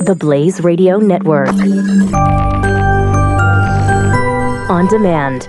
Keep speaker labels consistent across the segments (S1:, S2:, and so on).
S1: The Blaze Radio Network. On demand.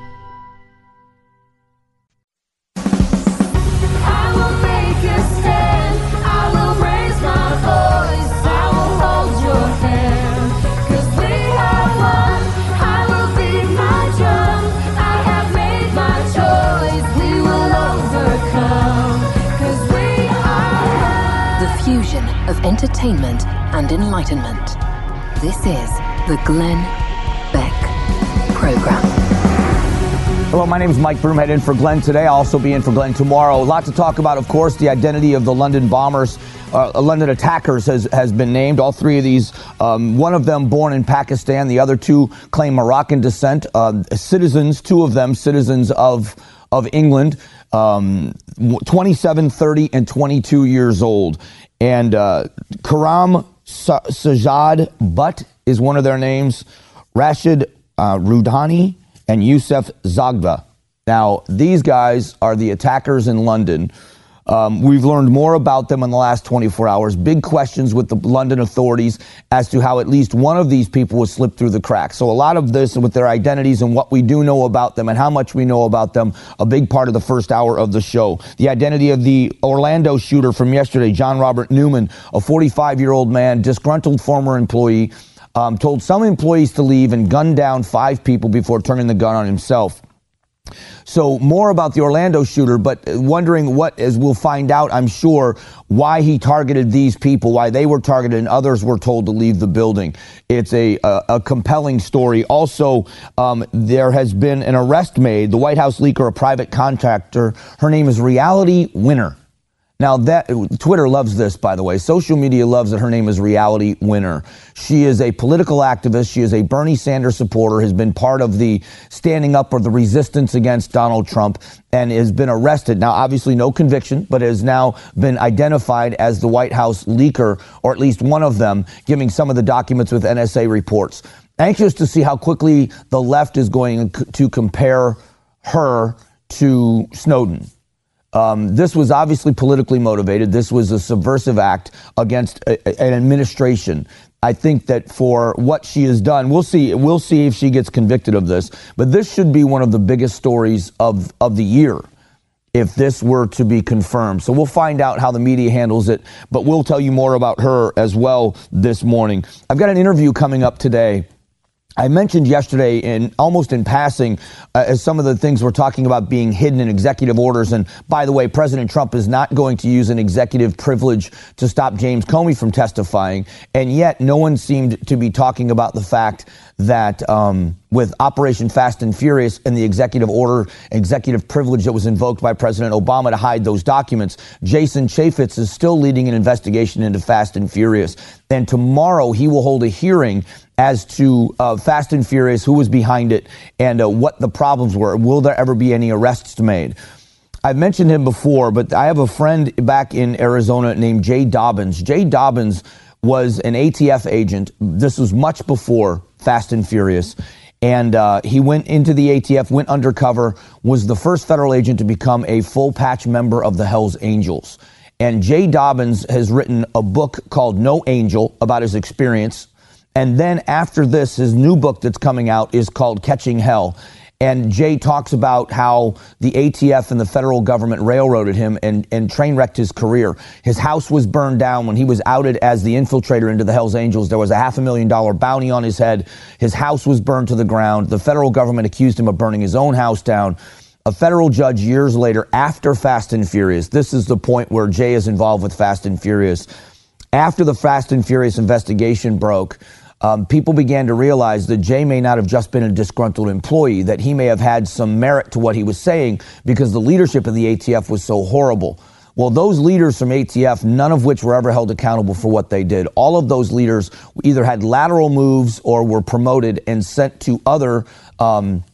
S2: Of entertainment and enlightenment. This is the Glenn Beck Program.
S3: Hello, my name is Mike Broomhead, in for Glenn today. I'll also be in for Glenn tomorrow. A lot to talk about, of course. The identity of the London bombers, London attackers has been named. All three of these, one of them born in Pakistan, the other two claim Moroccan descent. Citizens, two of them citizens of England, 27, 30, and 22 years old. And Karam Sajjad Butt is one of their names, Rashid Rudani, and Youssef Zagba. Now, these guys are the attackers in London. We've learned more about them in the last 24 hours. Big questions with the London authorities as to how at least one of these people was slipped through the cracks. So a lot of this with their identities and what we do know about them and how much we know about them, a big part of the first hour of the show. The identity of the Orlando shooter from yesterday, John Robert Newman, a 45-year-old man, disgruntled former employee, told some employees to leave and gunned down 5 people before turning the gun on himself. So more about the Orlando shooter, but wondering what, as we'll find out, I'm sure, why he targeted these people, why they were targeted and others were told to leave the building. It's a compelling story. Also, there has been an arrest made. The White House leaker, a private contractor, her name is Reality Winner. Now, that Twitter loves this, by the way. Social media loves that her name is Reality Winner. She is a political activist. She is a Bernie Sanders supporter, has been part of the standing up or the resistance against Donald Trump, and has been arrested. Now, obviously no conviction, but has now been identified as the White House leaker, or at least one of them, giving some of the documents with NSA reports. Anxious to see how quickly the left is going to compare her to Snowden. This was obviously politically motivated. This was a subversive act against an administration. I think that for what she has done, we'll see if she gets convicted of this. But this should be one of the biggest stories of the year if this were to be confirmed. So we'll find out how the media handles it, but we'll tell you more about her as well this morning. I've got an interview coming up today. I mentioned yesterday, almost in passing, as some of the things we're talking about being hidden in executive orders. And by the way, President Trump is not going to use an executive privilege to stop James Comey from testifying. And yet no one seemed to be talking about the fact that with Operation Fast and Furious and the executive order, executive privilege that was invoked by President Obama to hide those documents, Jason Chaffetz is still leading an investigation into Fast and Furious. And tomorrow he will hold a hearing as to Fast and Furious, who was behind it, and what the problems were. Will there ever be any arrests made? I've mentioned him before, but I have a friend back in Arizona named Jay Dobbins. Jay Dobbins was an ATF agent. This was much before Fast and Furious. And he went into the ATF, went undercover, was the first federal agent to become a full patch member of the Hells Angels. And Jay Dobbins has written a book called No Angel about his experience. And then after this, his new book that's coming out is called Catching Hell. And Jay talks about how the ATF and the federal government railroaded him and train wrecked his career. His house was burned down when he was outed as the infiltrator into the Hells Angels. There was a $500,000 bounty on his head. His house was burned to the ground. The federal government accused him of burning his own house down. A federal judge years later, after Fast and Furious, this is the point where Jay is involved with Fast and Furious. After the Fast and Furious investigation broke, people began to realize that Jay may not have just been a disgruntled employee, that he may have had some merit to what he was saying because the leadership of the ATF was so horrible. Well, those leaders from ATF, none of which were ever held accountable for what they did. All of those leaders either had lateral moves or were promoted and sent to other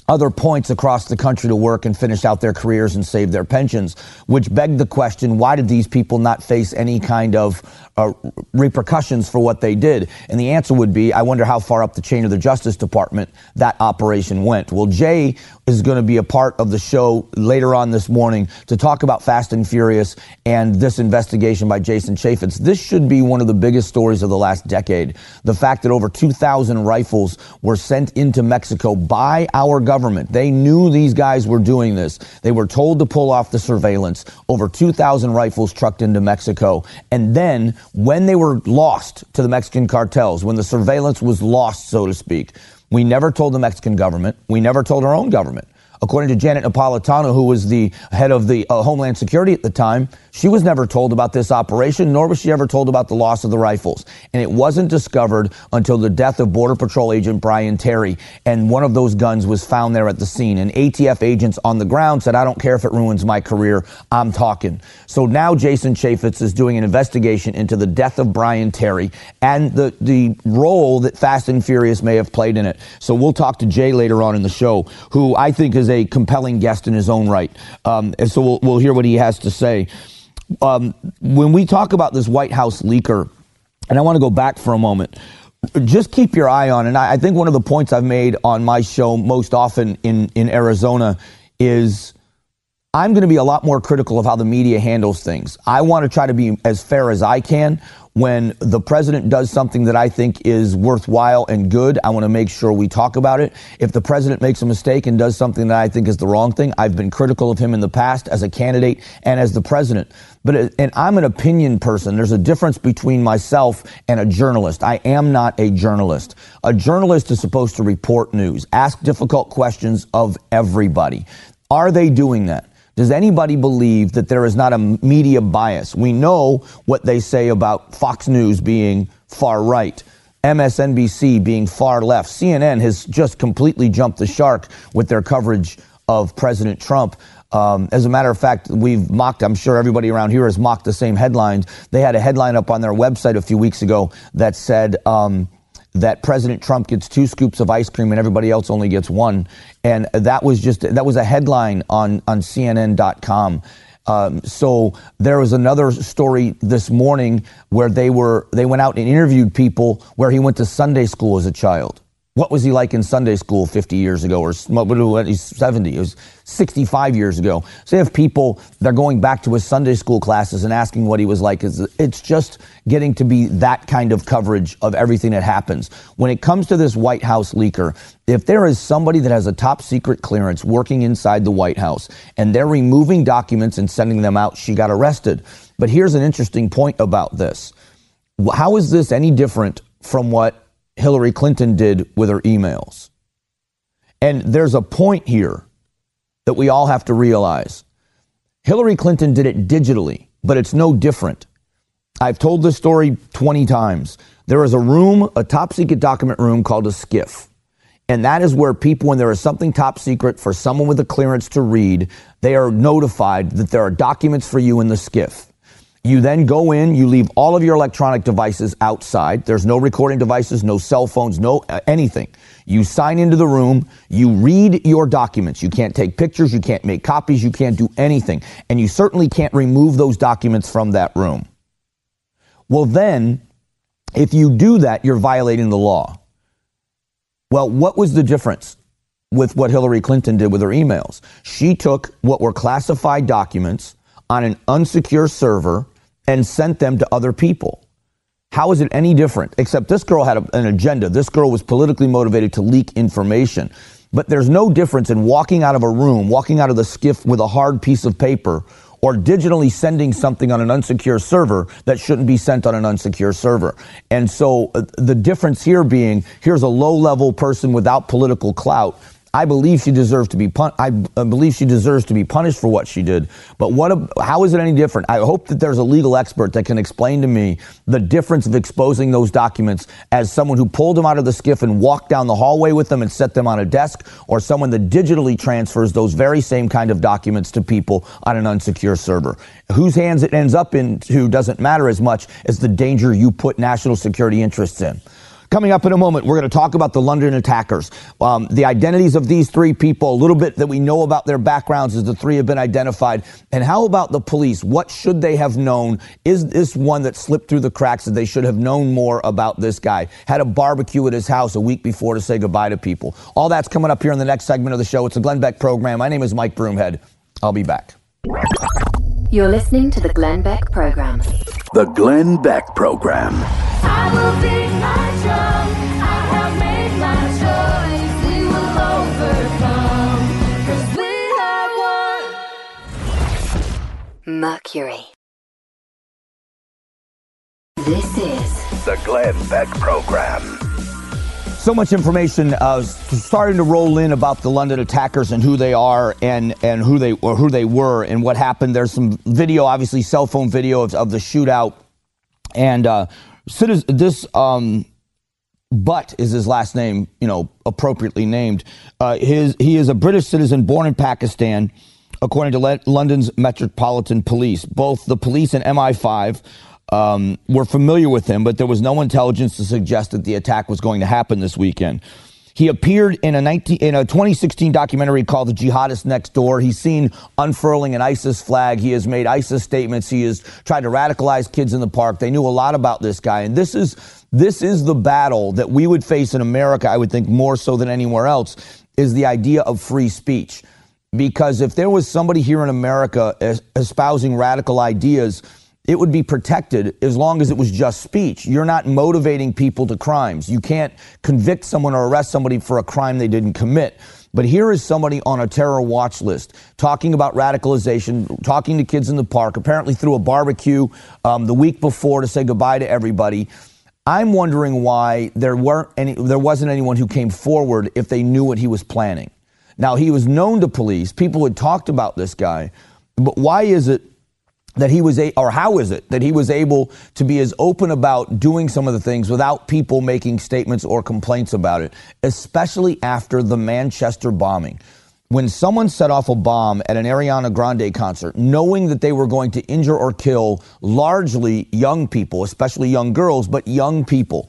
S3: other points across the country to work and finish out their careers and save their pensions, which begged the question, why did these people not face any kind of repercussions for what they did? And the answer would be, I wonder how far up the chain of the Justice Department that operation went. Well, Jay is going to be a part of the show later on this morning to talk about Fast and Furious and this investigation by Jason Chaffetz. This should be one of the biggest stories of the last decade. The fact that over 2,000 rifles were sent into Mexico by our government. They knew these guys were doing this. They were told to pull off the surveillance. Over 2,000 rifles trucked into Mexico. And then when they were lost to the Mexican cartels, when the surveillance was lost, so to speak, we never told the Mexican government. We never told our own government. According to Janet Napolitano, who was the head of the Homeland Security at the time, she was never told about this operation, nor was she ever told about the loss of the rifles. And it wasn't discovered until the death of Border Patrol agent Brian Terry. And one of those guns was found there at the scene. And ATF agents on the ground said, I don't care if it ruins my career, I'm talking. So now Jason Chaffetz is doing an investigation into the death of Brian Terry and the role that Fast and Furious may have played in it. So we'll talk to Jay later on in the show, who I think is a compelling guest in his own right. And so we'll hear what he has to say. When we talk about this White House leaker, and I want to go back for a moment, just keep your eye on, and I think one of the points I've made on my show most often in Arizona is I'm going to be a lot more critical of how the media handles things. I want to try to be as fair as I can. When the president does something that I think is worthwhile and good, I want to make sure we talk about it. If the president makes a mistake and does something that I think is the wrong thing, I've been critical of him in the past as a candidate and as the president. And I'm an opinion person. There's a difference between myself and a journalist. I am not a journalist. A journalist is supposed to report news, ask difficult questions of everybody. Are they doing that? Does anybody believe that there is not a media bias? We know what they say about Fox News being far right, MSNBC being far left. CNN has just completely jumped the shark with their coverage of President Trump. As a matter of fact, we've mocked, I'm sure everybody around here has mocked the same headlines. They had a headline up on their website a few weeks ago that said, that President Trump gets 2 scoops of ice cream and everybody else only gets 1. And that was a headline on CNN.com. So there was another story this morning where they went out and interviewed people where he went to Sunday school as a child. What was he like in Sunday school 50 years ago, or he's 70, it was 65 years ago. So you have people, they're going back to his Sunday school classes and asking what he was like. It's just getting to be that kind of coverage of everything that happens. When it comes to this White House leaker, if there is somebody that has a top secret clearance working inside the White House and they're removing documents and sending them out, she got arrested. But here's an interesting point about this. How is this any different from what Hillary Clinton did with her emails? And there's a point here that we all have to realize. Hillary Clinton did it digitally, but it's no different. I've told this story 20 times. There is a room, a top secret document room called a SCIF. And that is where people, when there is something top secret for someone with a clearance to read, they are notified that there are documents for you in the SCIF. You then go in, you leave all of your electronic devices outside. There's no recording devices, no cell phones, no anything. You sign into the room, you read your documents. You can't take pictures, you can't make copies, you can't do anything. And you certainly can't remove those documents from that room. Well then, if you do that, you're violating the law. Well, what was the difference with what Hillary Clinton did with her emails? She took what were classified documents on an unsecure server and sent them to other people. How is it any different? Except this girl had an agenda. This girl was politically motivated to leak information. But there's no difference in walking out of a room, walking out of the SCIF with a hard piece of paper, or digitally sending something on an unsecure server that shouldn't be sent on an unsecure server. And so the difference here being, here's a low-level person without political clout. I believe she deserves to be I believe she deserves to be punished for what she did. But how is it any different? I hope that there's a legal expert that can explain to me the difference of exposing those documents as someone who pulled them out of the SCIF and walked down the hallway with them and set them on a desk, or someone that digitally transfers those very same kind of documents to people on an unsecure server. Whose hands it ends up into doesn't matter as much as the danger you put national security interests in. Coming up in a moment, we're going to talk about the London attackers. The identities of these three people, a little bit that we know about their backgrounds as the three have been identified. And how about the police? What should they have known? Is this one that slipped through the cracks that they should have known more about this guy? Had a barbecue at his house a week before to say goodbye to people. All that's coming up here in the next segment of the show. It's the Glenn Beck Program. My name is Mike Broomhead. I'll be back.
S2: You're listening to the Glenn Beck Program.
S4: The Glenn Beck Program.
S5: I will beat my drum. I have made my choice. We will overcome. 'Cause we have won.
S2: Mercury. This is
S4: The Glenn Beck Program.
S3: So much information starting to roll in about the London attackers and who they are and who they were and what happened. There's some video, obviously cell phone video of the shootout. And Butt is his last name, appropriately named. He is a British citizen born in Pakistan, according to London's Metropolitan Police. Both the police and MI5 were familiar with him, but there was no intelligence to suggest that the attack was going to happen this weekend. He appeared in a 2016 documentary called The Jihadist Next Door. He's seen unfurling an ISIS flag. He has made ISIS statements. He has tried to radicalize kids in the park. They knew a lot about this guy. And this is the battle that we would face in America, I would think more so than anywhere else, is the idea of free speech. Because if there was somebody here in America espousing radical ideas, it would be protected as long as it was just speech. You're not motivating people to crimes. You can't convict someone or arrest somebody for a crime they didn't commit. But here is somebody on a terror watch list talking about radicalization, talking to kids in the park, apparently threw a barbecue the week before to say goodbye to everybody. I'm wondering why there wasn't anyone who came forward if they knew what he was planning. Now, he was known to police. People had talked about this guy. But why is it that how is it that he was able to be as open about doing some of the things without people making statements or complaints about it, especially after the Manchester bombing? When someone set off a bomb at an Ariana Grande concert, knowing that they were going to injure or kill largely young people, especially young girls, but young people,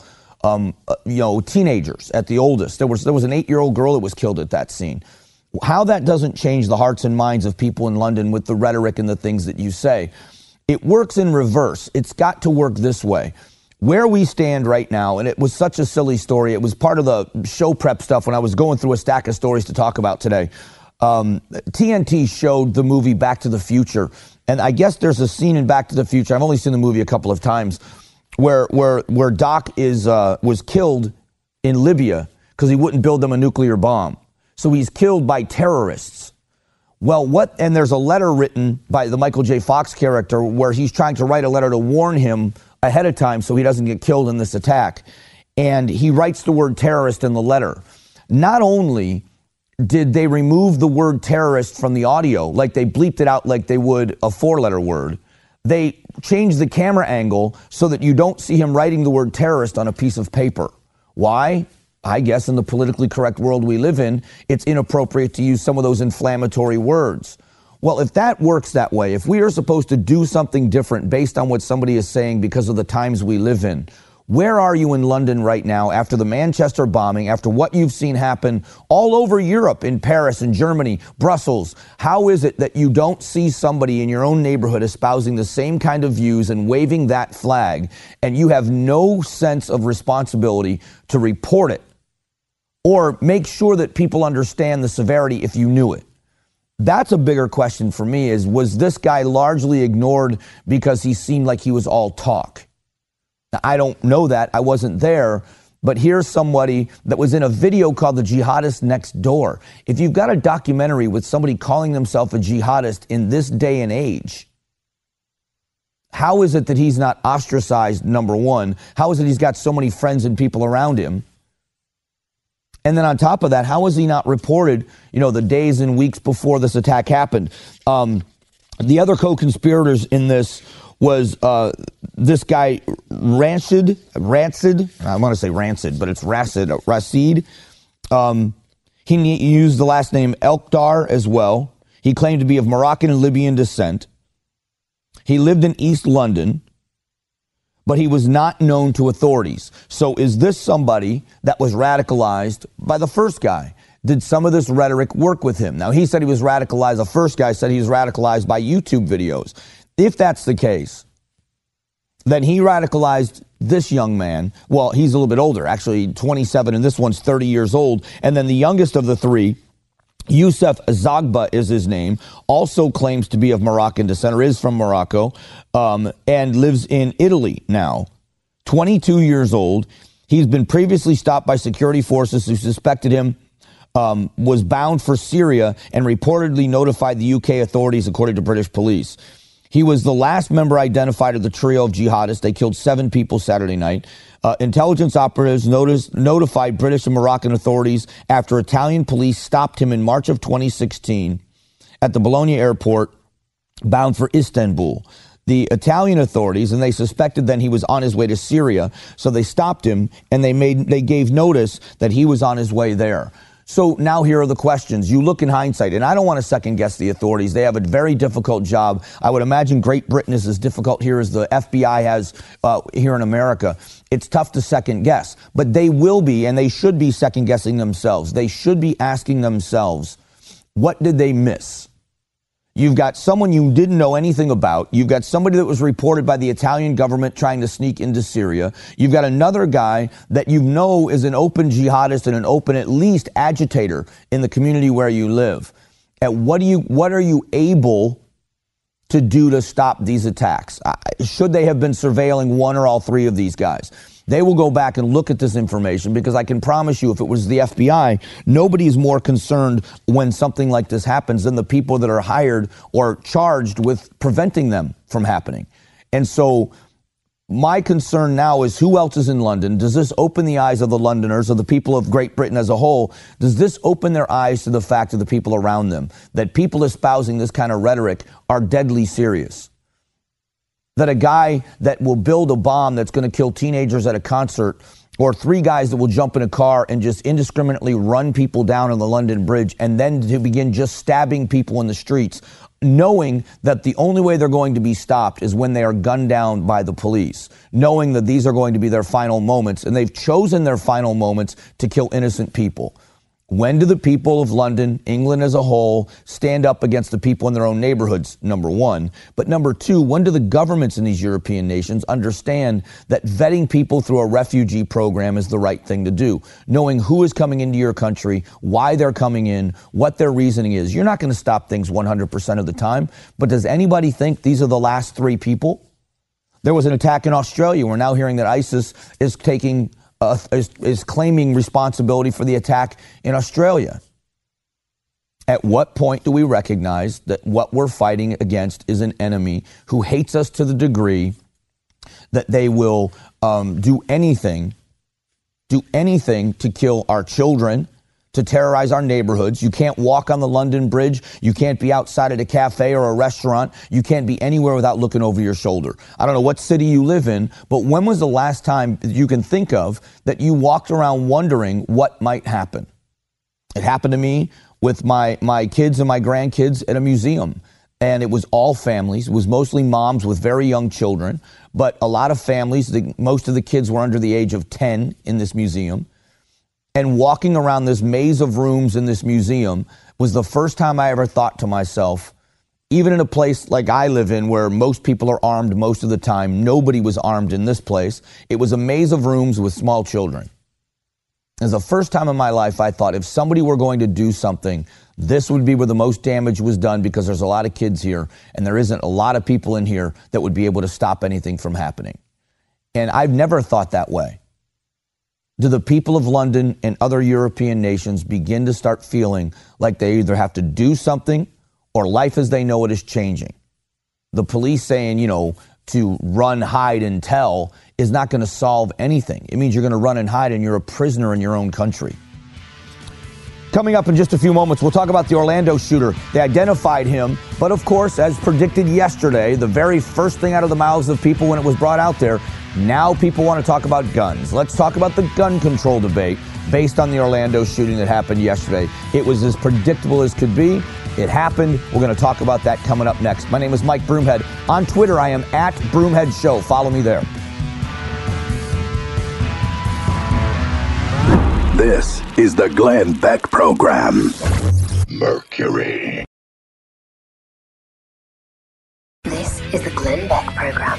S3: teenagers at the oldest. There was an 8-year-old girl that was killed at that scene. How that doesn't change the hearts and minds of people in London with the rhetoric and the things that you say. It works in reverse. It's got to work this way. Where we stand right now, and it was such a silly story. It was part of the show prep stuff when I was going through a stack of stories to talk about today. TNT showed the movie Back to the Future. And I guess there's a scene in Back to the Future. I've only seen the movie a couple of times where Doc was killed in Libya because he wouldn't build them a nuclear bomb. So he's killed by terrorists. Well, and there's a letter written by the Michael J. Fox character where he's trying to write a letter to warn him ahead of time so he doesn't get killed in this attack. And he writes the word terrorist in the letter. Not only did they remove the word terrorist from the audio, like they bleeped it out like they would a 4-letter word, they changed the camera angle so that you don't see him writing the word terrorist on a piece of paper. Why? I guess in the politically correct world we live in, it's inappropriate to use some of those inflammatory words. Well, if that works that way, if we are supposed to do something different based on what somebody is saying because of the times we live in, where are you in London right now after the Manchester bombing, after what you've seen happen all over Europe, in Paris and Germany, Brussels? How is it that you don't see somebody in your own neighborhood espousing the same kind of views and waving that flag, and you have no sense of responsibility to report it? Or make sure that people understand the severity if you knew it. That's a bigger question for me is, was this guy largely ignored because he seemed like he was all talk? Now, I don't know that. I wasn't there. But here's somebody that was in a video called The Jihadist Next Door. If you've got a documentary with somebody calling themselves a jihadist in this day and age, how is it that he's not ostracized, number one? How is it he's got so many friends and people around him? And then on top of that, how is he not reported, the days and weeks before this attack happened? The other co-conspirators in this was this guy, Rancid. I want to say Rancid, but it's Racid. He used the last name Elkdar as well. He claimed to be of Moroccan and Libyan descent. He lived in East London. but he was not known to authorities. So is this somebody that was radicalized by the first guy? Did some of this rhetoric work with him? Now, he said he was radicalized. The first guy said he was radicalized by YouTube videos. If that's the case, then he radicalized this young man. Well, he's a little bit older, actually 27, and this one's 30 years old. And then the youngest of the three, Youssef Zagba is his name, also claims to be of Moroccan descent, or is from Morocco, and lives in Italy now. 22 years old. He's been previously stopped by security forces who suspected him was bound for Syria and reportedly notified the UK authorities, according to British police. He was the last member identified of the trio of jihadists. They killed 7 people Saturday night. Intelligence operatives notified British and Moroccan authorities after Italian police stopped him in March of 2016 at the Bologna airport, bound for Istanbul. The Italian authorities, and they suspected then he was on his way to Syria, so they stopped him and they gave notice that he was on his way there. So now here are the questions. You look in hindsight, and I don't want to second guess the authorities. They have a very difficult job. I would imagine Great Britain is as difficult here as the FBI has here in America. It's tough to second guess, but they will be, and they should be second guessing themselves. They should be asking themselves, what did they miss? You've got someone you didn't know anything about. You've got somebody that was reported by the Italian government trying to sneak into Syria. You've got another guy that you know is an open jihadist and an open, at least, agitator in the community where you live. And what are you able to do to stop these attacks? Should they have been surveilling one or all three of these guys? They will go back and look at this information, because I can promise you, if it was the FBI, nobody is more concerned when something like this happens than the people that are hired or charged with preventing them from happening. And so my concern now is, who else is in London? Does this open the eyes of the Londoners, of the people of Great Britain as a whole? Does this open their eyes to the fact of the people around them, that people espousing this kind of rhetoric are deadly serious? That a guy that will build a bomb that's going to kill teenagers at a concert, or 3 guys that will jump in a car and just indiscriminately run people down on the London Bridge, and then to begin just stabbing people in the streets, knowing that the only way they're going to be stopped is when they are gunned down by the police, knowing that these are going to be their final moments, and they've chosen their final moments to kill innocent people. When do the people of London, England as a whole, stand up against the people in their own neighborhoods, number one? But number two, when do the governments in these European nations understand that vetting people through a refugee program is the right thing to do? Knowing who is coming into your country, why they're coming in, what their reasoning is. You're not going to stop things 100% of the time, but does anybody think these are the last 3 people? There was an attack in Australia. We're now hearing that ISIS is is claiming responsibility for the attack in Australia. At what point do we recognize that what we're fighting against is an enemy who hates us to the degree that they will do anything to kill our children, to terrorize our neighborhoods? You can't walk on the London Bridge. You can't be outside at a cafe or a restaurant. You can't be anywhere without looking over your shoulder. I don't know what city you live in, but when was the last time you can think of that you walked around wondering what might happen? It happened to me with my kids and my grandkids at a museum. And it was all families. It was mostly moms with very young children, but a lot of families. Most of the kids were under the age of 10 in this museum. And walking around this maze of rooms in this museum was the first time I ever thought to myself, even in a place like I live in where most people are armed most of the time, nobody was armed in this place. It was a maze of rooms with small children. It was the first time in my life I thought, if somebody were going to do something, this would be where the most damage was done, because there's a lot of kids here and there isn't a lot of people in here that would be able to stop anything from happening. And I've never thought that way. Do the people of London and other European nations begin to start feeling like they either have to do something or life as they know it is changing? The police saying, to run, hide, and tell is not going to solve anything. It means you're going to run and hide and you're a prisoner in your own country. Coming up in just a few moments, we'll talk about the Orlando shooter. They identified him, but of course, as predicted yesterday, the very first thing out of the mouths of people when it was brought out there, now people want to talk about guns. Let's talk about the gun control debate based on the Orlando shooting that happened yesterday. It was as predictable as could be. It happened. We're going to talk about that coming up next. My name is Mike Broomhead. On Twitter, I am at Broomhead Show. Follow me there.
S4: This is the Glenn Beck Program. Mercury.
S2: This is the Glenn Beck Program.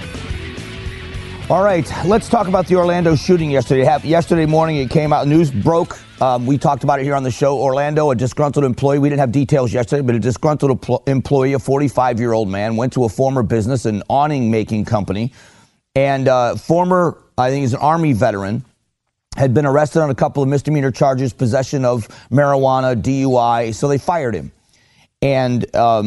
S3: All right, let's talk about the Orlando shooting yesterday. Yesterday morning, it came out, news broke. We talked about it here on the show. Orlando, a disgruntled employee. We didn't have details yesterday, but a disgruntled employee, a 45-year-old man, went to a former business, an awning-making company, and former, I think he's an Army veteran, had been arrested on a couple of misdemeanor charges, possession of marijuana, DUI, so they fired him. And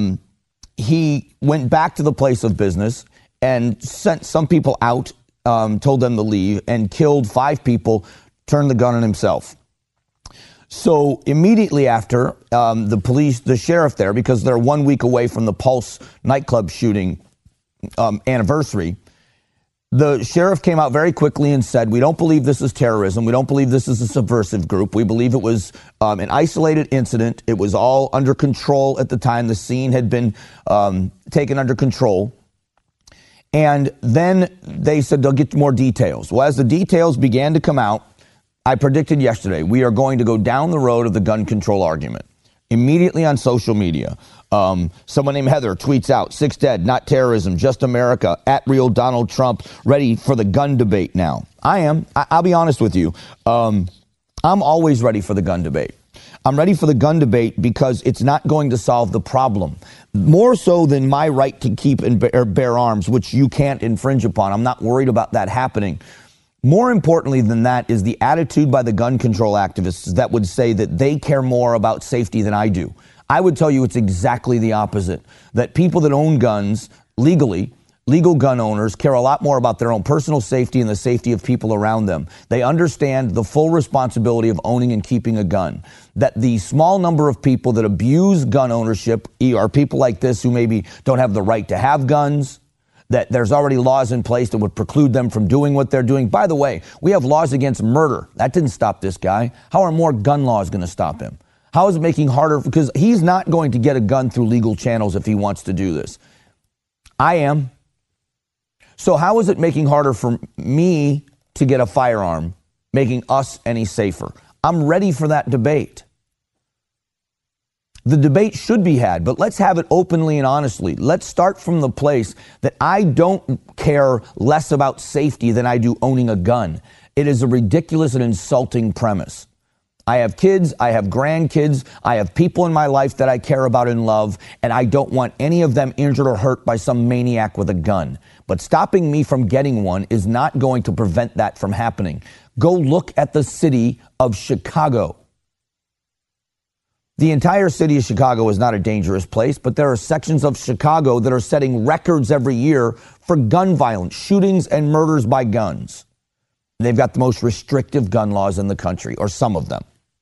S3: he went back to the place of business and sent some people out, told them to leave, and killed 5 people, turned the gun on himself. So immediately after, the sheriff there, because they're 1 week away from the Pulse nightclub shooting anniversary, the sheriff came out very quickly and said, we don't believe this is terrorism. We don't believe this is a subversive group. We believe it was an isolated incident. It was all under control at the time. The scene had been taken under control. And then they said they'll get more details. Well, as the details began to come out, I predicted yesterday, we are going to go down the road of the gun control argument. Immediately on social media, someone named Heather tweets out, 6 dead, not terrorism, just America, at real Donald Trump, ready for the gun debate now. I am. I'll be honest with you. I'm always ready for the gun debate. I'm ready for the gun debate because it's not going to solve the problem. More so than my right to keep and bear arms, which you can't infringe upon. I'm not worried about that happening. More importantly than that is the attitude by the gun control activists that would say that they care more about safety than I do. I would tell you it's exactly the opposite. That people that own guns legally, legal gun owners, care a lot more about their own personal safety and the safety of people around them. They understand the full responsibility of owning and keeping a gun. That the small number of people that abuse gun ownership are people like this who maybe don't have the right to have guns, that there's already laws in place that would preclude them from doing what they're doing. By the way, we have laws against murder. That didn't stop this guy. How are more gun laws going to stop him? How is it making harder? Because he's not going to get a gun through legal channels if he wants to do this. I am. So how is it making harder for me to get a firearm, making us any safer? I'm ready for that debate. The debate should be had, but let's have it openly and honestly. Let's start from the place that I don't care less about safety than I do owning a gun. It is a ridiculous and insulting premise. I have kids, I have grandkids, I have people in my life that I care about and love, and I don't want any of them injured or hurt by some maniac with a gun. But stopping me from getting one is not going to prevent that from happening. Go look at the city of Chicago. The entire city of Chicago is not a dangerous place, but there are sections of Chicago that are setting records every year for gun violence, shootings and murders by guns. They've got the most restrictive gun laws in the country, or some of them.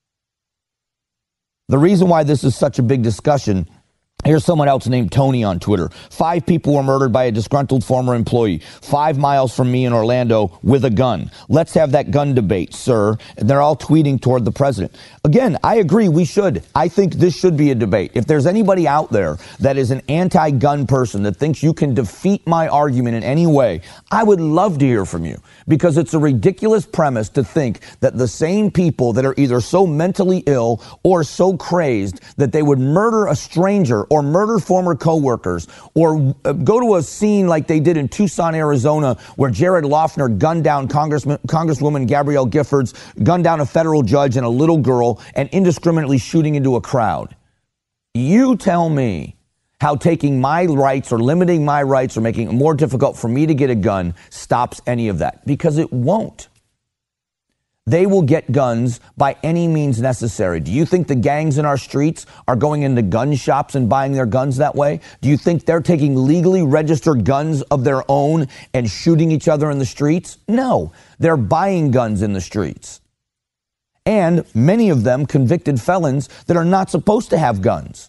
S3: The reason why this is such a big discussion, here's someone else named Tony on Twitter. 5 people were murdered by a disgruntled former employee 5 miles from me in Orlando with a gun. Let's have that gun debate, sir. And they're all tweeting toward the president. Again, I agree we should. I think this should be a debate. If there's anybody out there that is an anti-gun person that thinks you can defeat my argument in any way, I would love to hear from you. Because it's a ridiculous premise to think that the same people that are either so mentally ill or so crazed that they would murder a stranger or murder former coworkers or go to a scene like they did in Tucson, Arizona, where Jared Loughner gunned down Congresswoman Gabrielle Giffords, gunned down a federal judge and a little girl, and indiscriminately shooting into a crowd. You tell me how taking my rights or limiting my rights or making it more difficult for me to get a gun stops any of that, because it won't. They will get guns by any means necessary. Do you think the gangs in our streets are going into gun shops and buying their guns that way? Do you think they're taking legally registered guns of their own and shooting each other in the streets? No, they're buying guns in the streets. And many of them convicted felons that are not supposed to have guns.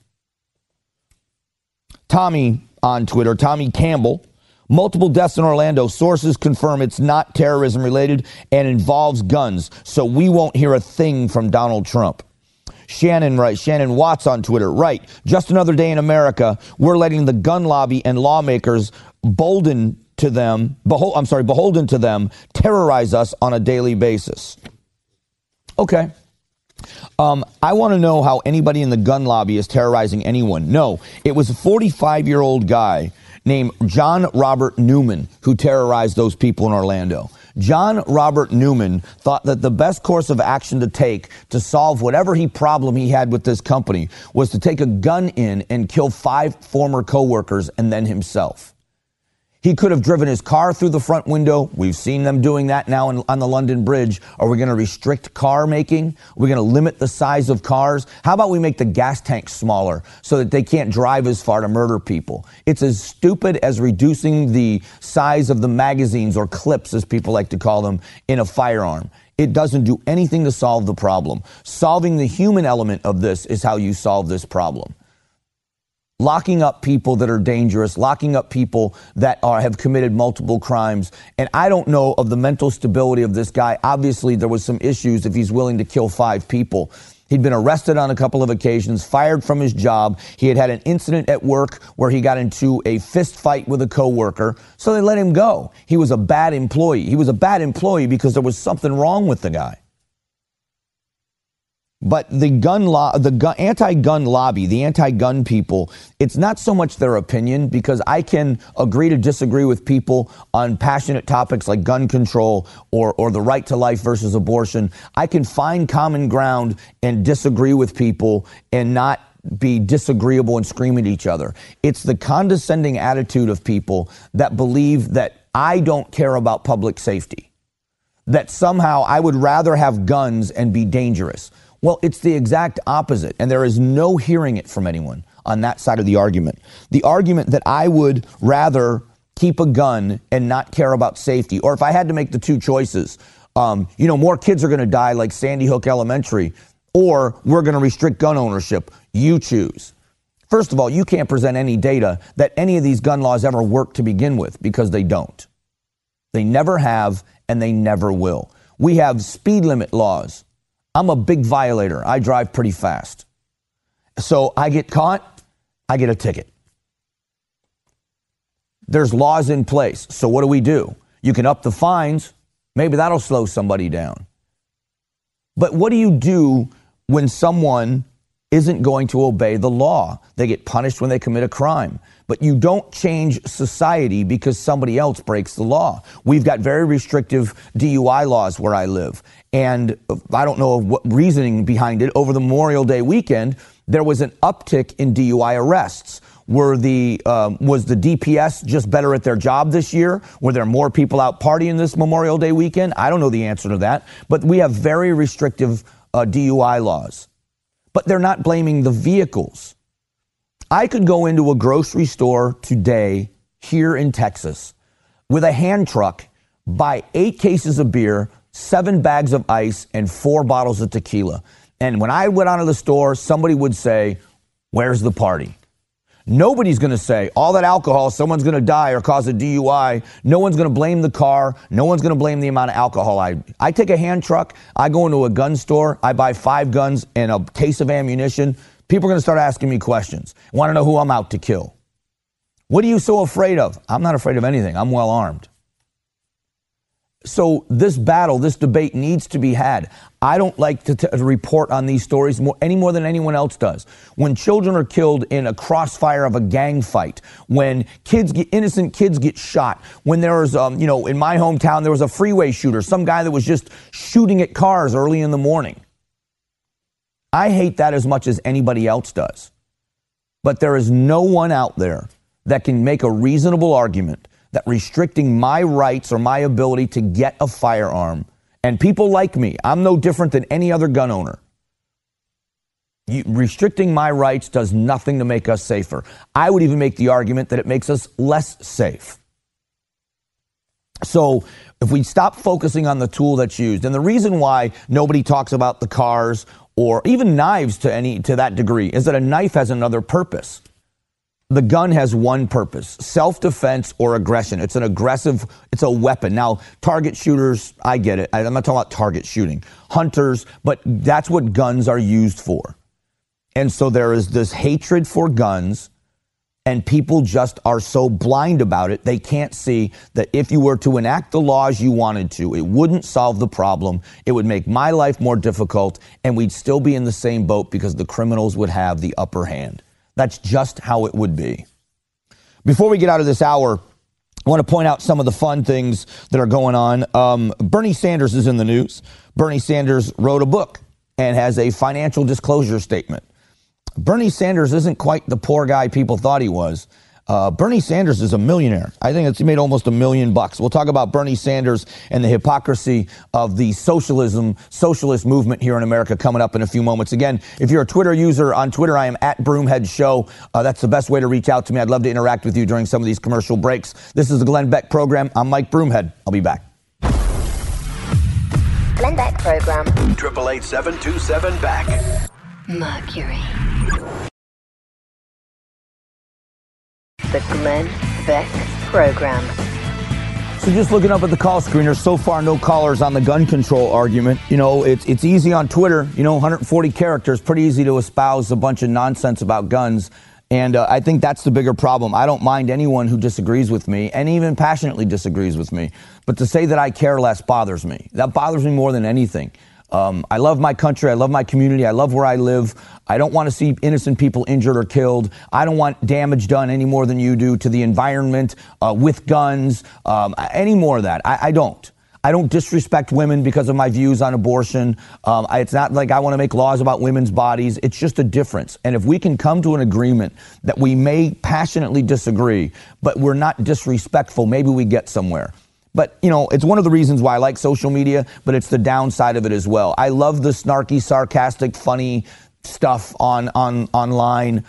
S3: Tommy on Twitter, Tommy Campbell, multiple deaths in Orlando. Sources confirm it's not terrorism related and involves guns. So we won't hear a thing from Donald Trump. Shannon Watts on Twitter, right. Just another day in America. We're letting the gun lobby and lawmakers beholden to them terrorize us on a daily basis. Okay. I want to know how anybody in the gun lobby is terrorizing anyone. No, it was a 45-year-old guy named John Robert Newman who terrorized those people in Orlando. John Robert Newman thought that the best course of action to take to solve whatever problem he had with this company was to take a gun in and kill 5 former coworkers and then himself. He could have driven his car through the front window. We've seen them doing that now on the London Bridge. Are we going to restrict car making? Are we going to limit the size of cars? How about we make the gas tanks smaller so that they can't drive as far to murder people? It's as stupid as reducing the size of the magazines or clips, as people like to call them, in a firearm. It doesn't do anything to solve the problem. Solving the human element of this is how you solve this problem. Locking up people that are dangerous, locking up people that have committed multiple crimes. And I don't know of the mental stability of this guy. Obviously, there was some issues if he's willing to kill 5 people. He'd been arrested on a couple of occasions, fired from his job. He had an incident at work where he got into a fist fight with a coworker, so they let him go. He was a bad employee. He was a bad employee because there was something wrong with the guy. But the anti-gun lobby, the anti-gun people, it's not so much their opinion, because I can agree to disagree with people on passionate topics like gun control or the right to life versus abortion. I can find common ground and disagree with people and not be disagreeable and scream at each other. It's the condescending attitude of people that believe that I don't care about public safety, that somehow I would rather have guns and be dangerous. Well, it's the exact opposite, and there is no hearing it from anyone on that side of the argument. The argument that I would rather keep a gun and not care about safety, or if I had to make the two choices, more kids are going to die like Sandy Hook Elementary, or we're going to restrict gun ownership. You choose. First of all, you can't present any data that any of these gun laws ever work to begin with, because they don't. They never have, and they never will. We have speed limit laws. I'm a big violator. I drive pretty fast. So I get caught, I get a ticket. There's laws in place. So what do? You can up the fines. Maybe that'll slow somebody down. But what do you do when someone isn't going to obey the law? They get punished when they commit a crime. But you don't change society because somebody else breaks the law. We've got very restrictive DUI laws where I live. And I don't know what reasoning behind it. Over the Memorial Day weekend, there was an uptick in DUI arrests. Was the DPS just better at their job this year? Were there more people out partying this Memorial Day weekend? I don't know the answer to that. But we have very restrictive DUI laws. But they're not blaming the vehicles. I could go into a grocery store today here in Texas with a hand truck, buy 8 cases of beer, 7 bags of ice, and 4 bottles of tequila. And when I went out of the store, somebody would say, "Where's the party?" Nobody's going to say, all that alcohol, someone's going to die or cause a DUI. No one's going to blame the car. No one's going to blame the amount of alcohol. I take a hand truck. I go into a gun store. I buy 5 guns and a case of ammunition. People are going to start asking me questions. Want to know who I'm out to kill. What are you so afraid of? I'm not afraid of anything. I'm well armed. So this battle, this debate needs to be had. I don't like to report on these stories any more than anyone else does. When children are killed in a crossfire of a gang fight, when innocent kids get shot, when there's, in my hometown, there was a freeway shooter, some guy that was just shooting at cars early in the morning. I hate that as much as anybody else does. But there is no one out there that can make a reasonable argument that restricting my rights or my ability to get a firearm, and people like me, I'm no different than any other gun owner. Restricting my rights does nothing to make us safer. I would even make the argument that it makes us less safe. So if we stop focusing on the tool that's used, and the reason why nobody talks about the cars or even knives to that degree is that a knife has another purpose. The gun has one purpose: self-defense or aggression. It's a weapon. Now, target shooters, I get it. I'm not talking about target shooting. Hunters, but that's what guns are used for. And so there is this hatred for guns, And people just are so blind about it, they can't see that if you were to enact the laws you wanted to, it wouldn't solve the problem. It would make my life more difficult, and we'd still be in the same boat because the criminals would have the upper hand. That's just how it would be. Before we get out of this hour, I want to point out some of the fun things that are going on. Bernie Sanders is in the news. Bernie Sanders wrote a book and has a financial disclosure statement. Bernie Sanders isn't quite the poor guy people thought he was. Bernie Sanders is a millionaire. I think he made almost $1 million. We'll talk about Bernie Sanders and the hypocrisy of the socialist movement here in America coming up in a few moments. Again, if you're a Twitter user on Twitter, I am at Broomhead Show. That's the best way to reach out to me. I'd love to interact with you during some of these commercial breaks. This is the Glenn Beck Program. I'm Mike Broomhead. I'll be back.
S2: Glenn Beck Program.
S4: 888-727-BECK.
S2: Mercury. The Glenn Beck Program.
S3: So just looking up at the call screener, so far no callers on the gun control argument. You know, it's easy on Twitter, 140 characters, pretty easy to espouse a bunch of nonsense about guns. And I think that's the bigger problem. I don't mind anyone who disagrees with me and even passionately disagrees with me. But to say that I care less bothers me. That bothers me more than anything. I love my country. I love my community. I love where I live. I don't want to see innocent people injured or killed. I don't want damage done any more than you do to the environment with guns, any more of that. I don't. I don't disrespect women because of my views on abortion. It's not like I want to make laws about women's bodies. It's just a difference. And if we can come to an agreement that we may passionately disagree, but we're not disrespectful, maybe we get somewhere. But, it's one of the reasons why I like social media, but it's the downside of it as well. I love the snarky, sarcastic, funny stuff online.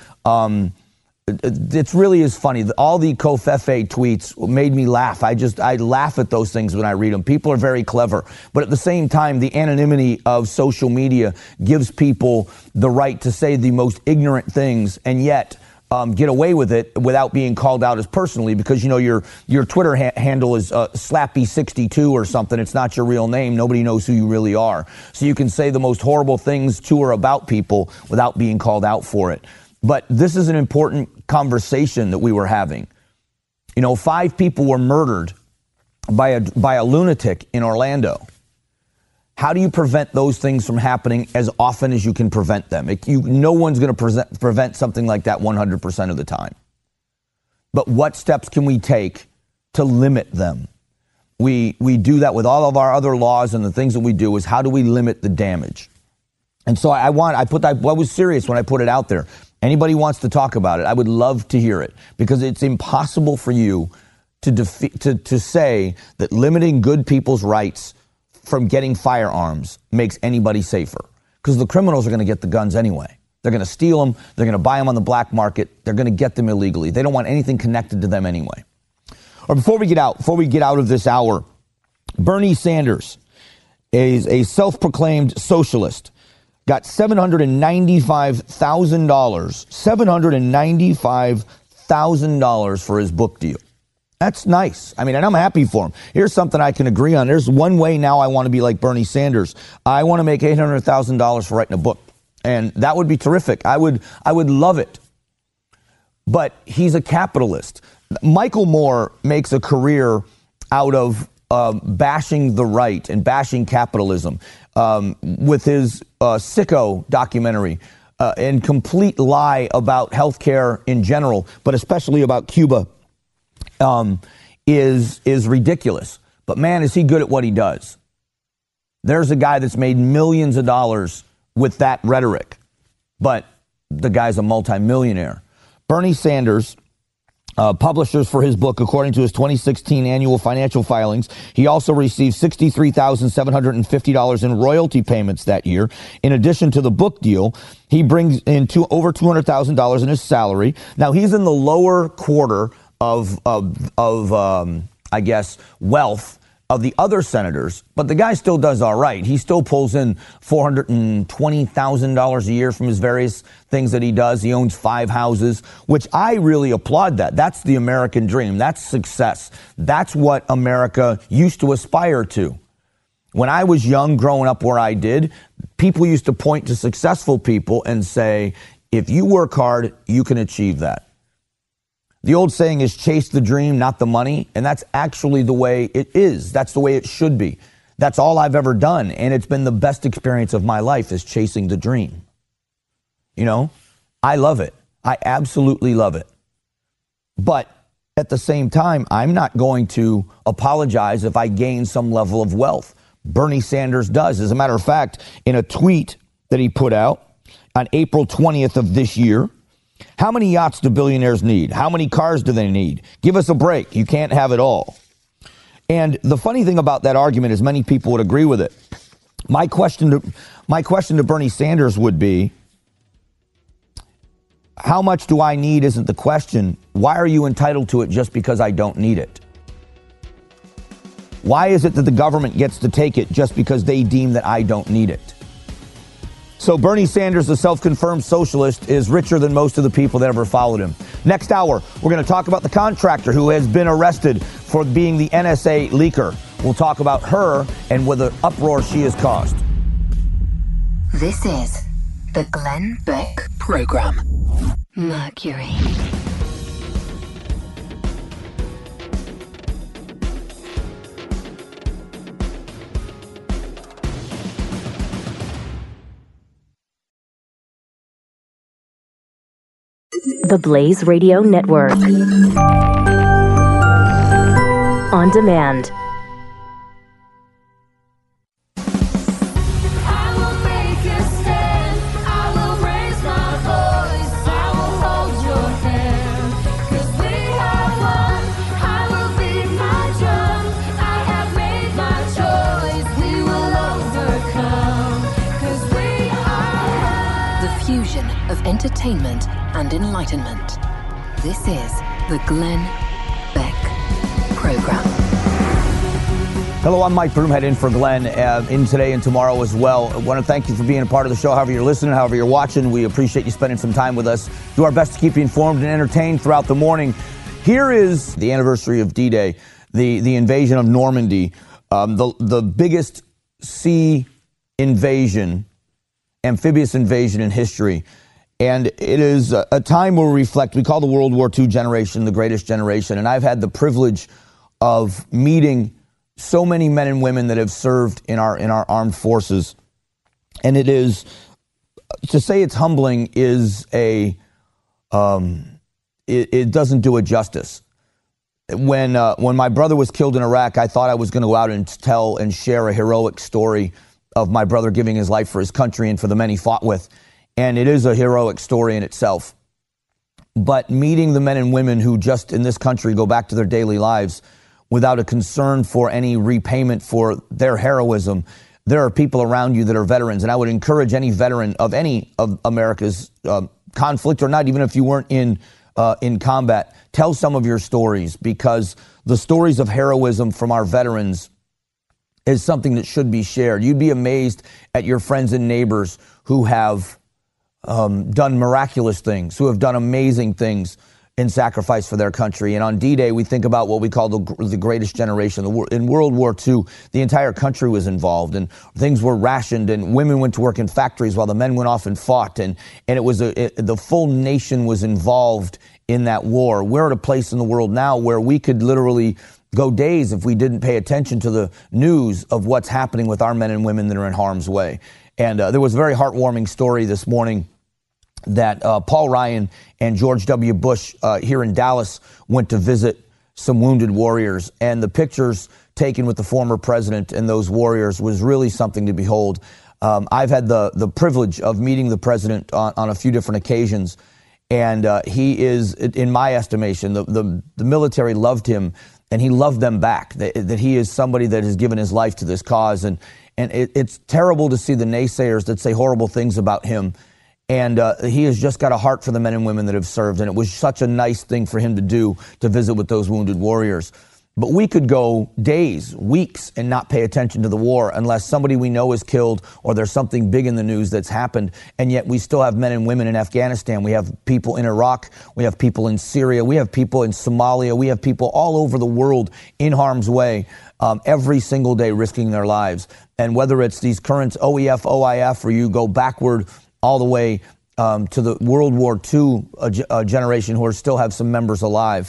S3: It really is funny. All the Covfefe tweets made me laugh. I laugh at those things when I read them. People are very clever. But at the same time, the anonymity of social media gives people the right to say the most ignorant things and yet get away with it without being called out as personally because, your Twitter handle is Slappy62 or something. It's not your real name. Nobody knows who you really are. So you can say the most horrible things to or about people without being called out for it. But this is an important conversation that we were having. 5 people were murdered by a lunatic in Orlando. How do you prevent those things from happening as often as you can prevent them? No one's going to prevent something like that 100% of the time. But what steps can we take to limit them? We do that with all of our other laws, and the things that we do is how do we limit the damage? And so I was serious when I put it out there. Anybody wants to talk about it, I would love to hear it because it's impossible for you to say that limiting good people's rights from getting firearms makes anybody safer because the criminals are going to get the guns anyway. They're going to steal them. They're going to buy them on the black market. They're going to get them illegally. They don't want anything connected to them anyway. Or before we get out of this hour, Bernie Sanders is a self-proclaimed socialist. Got $795,000 for his book deal. That's nice. And I'm happy for him. Here's something I can agree on. There's one way now I want to be like Bernie Sanders. I want to make $800,000 for writing a book. And that would be terrific. I would love it. But he's a capitalist. Michael Moore makes a career out of bashing the right and bashing capitalism with his Sicko documentary and complete lie about healthcare in general, but especially about Cuba. Is ridiculous. But man, is he good at what he does. There's a guy that's made millions of dollars with that rhetoric, but the guy's a multimillionaire. Bernie Sanders, publishers for his book, according to his 2016 annual financial filings, he also received $63,750 in royalty payments that year. In addition to the book deal, he brings in over $200,000 in his salary. Now he's in the lower quarter of I guess, wealth of the other senators, but the guy still does all right. He still pulls in $420,000 a year from his various things that he does. He owns 5 houses, which I really applaud that. That's the American dream. That's success. That's what America used to aspire to. When I was young, growing up where I did, people used to point to successful people and say, if you work hard, you can achieve that. The old saying is chase the dream, not the money. And that's actually the way it is. That's the way it should be. That's all I've ever done. And it's been the best experience of my life is chasing the dream. You know, I love it. I absolutely love it. But at the same time, I'm not going to apologize if I gain some level of wealth. Bernie Sanders does. As a matter of fact, in a tweet that he put out on April 20th of this year, how many yachts do billionaires need? How many cars do they need? Give us a break. You can't have it all. And the funny thing about that argument is many people would agree with it. My question to Bernie Sanders would be, how much do I need isn't the question. Why are you entitled to it just because I don't need it? Why is it that the government gets to take it just because they deem that I don't need it? So Bernie Sanders, the self-confirmed socialist, is richer than most of the people that ever followed him. Next hour, we're going to talk about the contractor who has been arrested for being the NSA leaker. We'll talk about her and what the uproar she has caused.
S2: This is the Glenn Beck Program. Mercury.
S1: The Blaze Radio Network. On demand.
S5: I will make a stand. I will raise my voice. I will hold your hand. 'Cause we have won. I will beat my drum. I have made my choice. We will overcome. 'Cause we are.
S2: The fusion of entertainment and enlightenment. This is the Glenn Beck Program.
S3: Hello, I'm Mike Broomhead in for Glenn in today and tomorrow as well. I want to thank you for being a part of the show. However you're listening, however you're watching, we appreciate you spending some time with us. Do our best to keep you informed and entertained throughout the morning. Here is the anniversary of D-Day, the invasion of Normandy, the biggest sea invasion, amphibious invasion in history. And it is a time where we reflect. We call the World War II generation the greatest generation. And I've had the privilege of meeting so many men and women that have served in our armed forces. And it is, to say it's humbling is it doesn't do it justice. When my brother was killed in Iraq, I thought I was going to go out and tell and share a heroic story of my brother giving his life for his country and for the men he fought with. And it is a heroic story in itself. But meeting the men and women who just in this country go back to their daily lives without a concern for any repayment for their heroism, there are people around you that are veterans. And I would encourage any veteran of any of America's conflict, or not even if you weren't in combat, tell some of your stories, because the stories of heroism from our veterans is something that should be shared. You'd be amazed at your friends and neighbors who have done miraculous things, who have done amazing things in sacrifice for their country. And on D-Day, we think about what we call the greatest generation. In World War II, the entire country was involved, and things were rationed, and women went to work in factories while the men went off and fought. And it was the full nation was involved in that war. We're at a place in the world now where we could literally go days if we didn't pay attention to the news of what's happening with our men and women that are in harm's way. And there was a very heartwarming story this morning that Paul Ryan and George W. Bush here in Dallas went to visit some wounded warriors. And the pictures taken with the former president and those warriors was really something to behold. I've had the privilege of meeting the president on a few different occasions. And he is, in my estimation, the military loved him, and he loved them back, that he is somebody that has given his life to this cause. And it's terrible to see the naysayers that say horrible things about him. And he has just got a heart for the men and women that have served. And it was such a nice thing for him to do, to visit with those wounded warriors. But we could go days, weeks, and not pay attention to the war unless somebody we know is killed or there's something big in the news that's happened. And yet we still have men and women in Afghanistan. We have people in Iraq. We have people in Syria. We have people in Somalia. We have people all over the world in harm's way every single day risking their lives. And whether it's these current OEF, OIF, or you go backward all the way to the World War II generation who still have some members alive.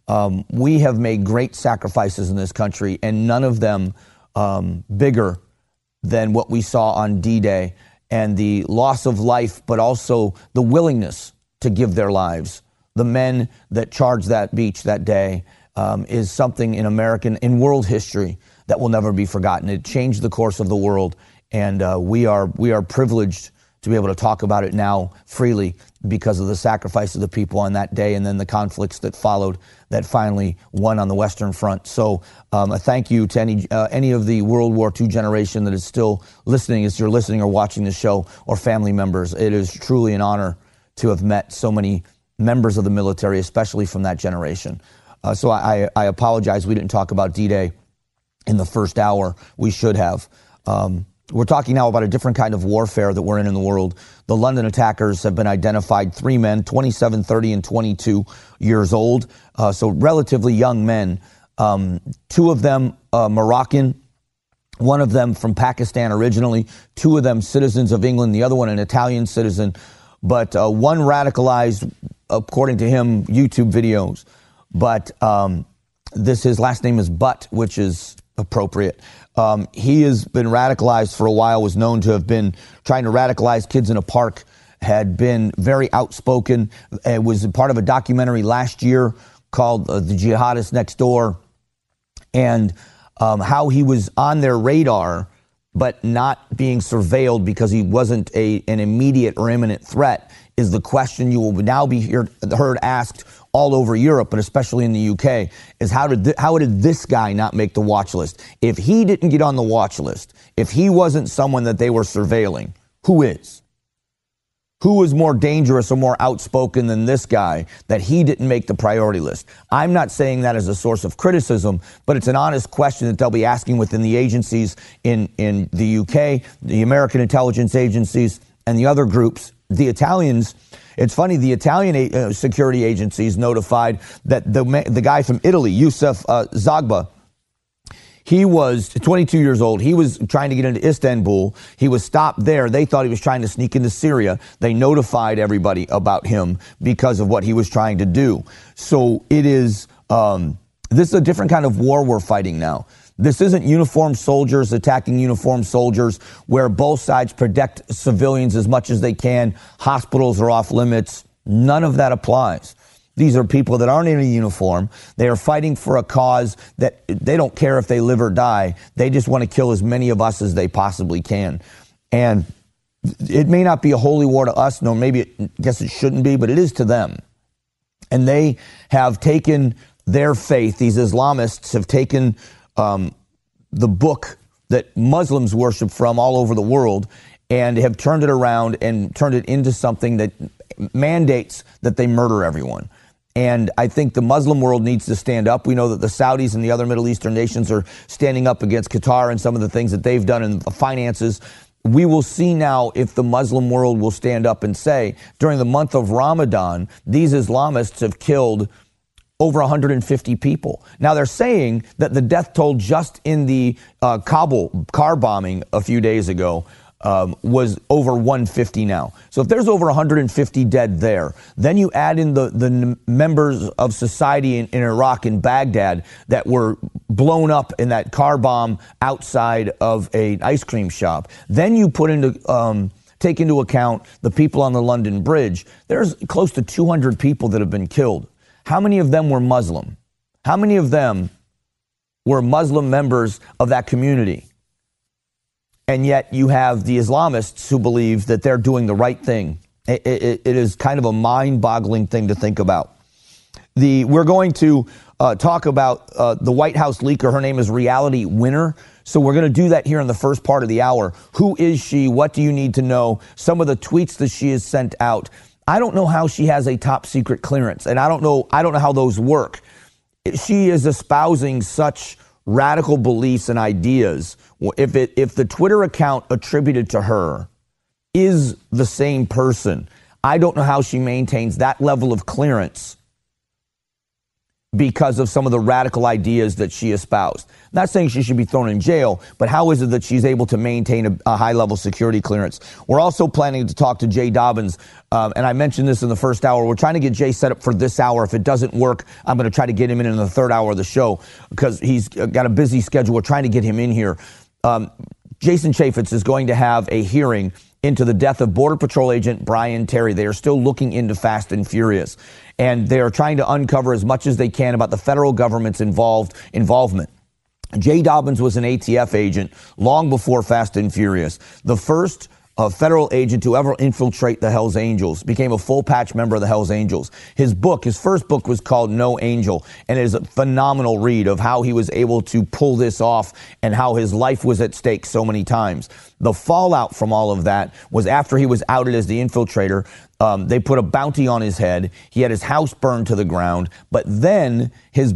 S3: We have made great sacrifices in this country, and none of them bigger than what we saw on D-Day, and the loss of life, but also the willingness to give their lives. The men that charged that beach that day is something in world history that will never be forgotten. It changed the course of the world, and we are privileged to be able to talk about it now freely because of the sacrifice of the people on that day and then the conflicts that followed that finally won on the Western Front. So a thank you to any of the World War II generation that is still listening, as you're listening or watching the show, or family members. It is truly an honor to have met so many members of the military, especially from that generation. So I apologize we didn't talk about D-Day in the first hour. We should have. We're talking now about a different kind of warfare that we're in the world. The London attackers have been identified, 3 men, 27, 30, and 22 years old, so relatively young men. 2 of them Moroccan, 1 of them from Pakistan originally, 2 of them citizens of England, the other one an Italian citizen, but one radicalized, according to him, YouTube videos. But his last name is Butt, which is appropriate. He has been radicalized for a while, was known to have been trying to radicalize kids in a park, had been very outspoken. It was part of a documentary last year called The Jihadist Next Door, and how he was on their radar but not being surveilled because he wasn't an immediate or imminent threat is the question you will now be heard asked all over Europe, but especially in the UK, is how did this guy not make the watch list? If he didn't get on the watch list, if he wasn't someone that they were surveilling, who is? Who is more dangerous or more outspoken than this guy that he didn't make the priority list? I'm not saying that as a source of criticism, but it's an honest question that they'll be asking within the agencies in the UK, the American intelligence agencies, and the other groups. The Italians, it's funny, the Italian security agencies notified that the guy from Italy, Youssef Zagba, he was 22 years old. He was trying to get into Istanbul. He was stopped there. They thought he was trying to sneak into Syria. They notified everybody about him because of what he was trying to do. So it is, this is a different kind of war we're fighting now. This isn't uniformed soldiers attacking uniformed soldiers where both sides protect civilians as much as they can. Hospitals are off limits. None of that applies. These are people that aren't in a uniform. They are fighting for a cause that they don't care if they live or die. They just want to kill as many of us as they possibly can. And it may not be a holy war to us, nor maybe I guess it shouldn't be, but it is to them. And they have taken their faith. These Islamists have taken the book that Muslims worship from all over the world and have turned it around and turned it into something that mandates that they murder everyone. And I think the Muslim world needs to stand up. We know that the Saudis and the other Middle Eastern nations are standing up against Qatar and some of the things that they've done in the finances. We will see now if the Muslim world will stand up and say, during the month of Ramadan, these Islamists have killed over 150 people. Now, they're saying that the death toll just in the Kabul car bombing a few days ago was over 150 now. So if there's over 150 dead there, then you add in the members of society in Iraq and Baghdad that were blown up in that car bomb outside of an ice cream shop. Then you put into take into account the people on the London Bridge. There's close to 200 people that have been killed. How many of them were Muslim? How many of them were Muslim members of that community? And yet you have the Islamists who believe that they're doing the right thing. It is kind of a mind-boggling thing to think about. We're going to talk about the White House leaker. Her name is Reality Winner. So we're going to do that here in the first part of the hour. Who is she? What do you need to know? Some of the tweets that she has sent out. I don't know how she has a top secret clearance, and I don't know how those work. She is espousing such radical beliefs and ideas. If the Twitter account attributed to her is the same person, I don't know how she maintains that level of clearance because of some of the radical ideas that she espoused. Not saying she should be thrown in jail, but how is it that she's able to maintain a high-level security clearance? We're also planning to talk to Jay Dobbins, and I mentioned this in the first hour. We're trying to get Jay set up for this hour. If it doesn't work, I'm going to try to get him in the third hour of the show because he's got a busy schedule. We're trying to get him in here. Jason Chaffetz is going to have a hearing into the death of Border Patrol agent Brian Terry. They are still looking into Fast and Furious, and they are trying to uncover as much as they can about the federal government's involvement. Jay Dobbins was an ATF agent long before Fast and Furious. The first federal agent to ever infiltrate the Hells Angels, became a full patch member of the Hells Angels. His first book was called No Angel, and it is a phenomenal read of how he was able to pull this off and how his life was at stake so many times. The fallout from all of that was after he was outed as the infiltrator, they put a bounty on his head. He had his house burned to the ground, but then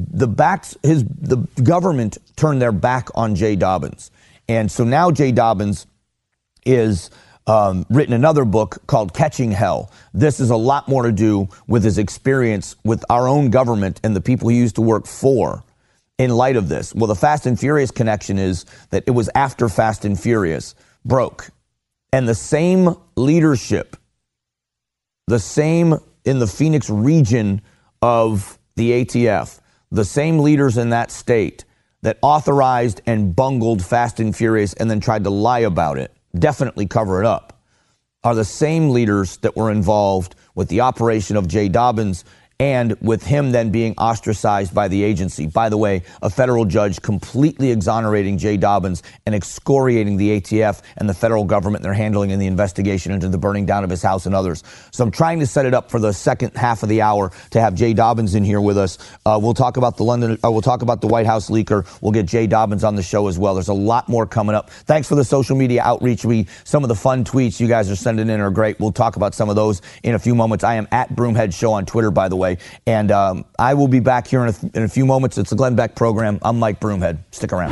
S3: the government turned their back on Jay Dobbins. And so now Jay Dobbins is written another book called Catching Hell. This is a lot more to do with his experience with our own government and the people he used to work for in light of this. Well, the Fast and Furious connection is that it was after Fast and Furious broke. And the same leadership, the same in the Phoenix region of the ATF, the same leaders in that state that authorized and bungled Fast and Furious and then tried to lie about it, definitely cover it up, are the same leaders that were involved with the operation of Jay Dobbins and with him then being ostracized by the agency. By the way, a federal judge completely exonerating Jay Dobbins and excoriating the ATF and the federal government and their handling in the investigation into the burning down of his house and others. So I'm trying to set it up for the second half of the hour to have Jay Dobbins in here with us. We'll talk about we'll talk about the White House leaker. We'll get Jay Dobbins on the show as well. There's a lot more coming up. Thanks for the social media outreach. Some of the fun tweets you guys are sending in are great. We'll talk about some of those in a few moments. I am at Broomhead Show on Twitter, by the way. And I will be back here in a few moments. It's the Glenn Beck program. I'm Mike Broomhead. Stick around.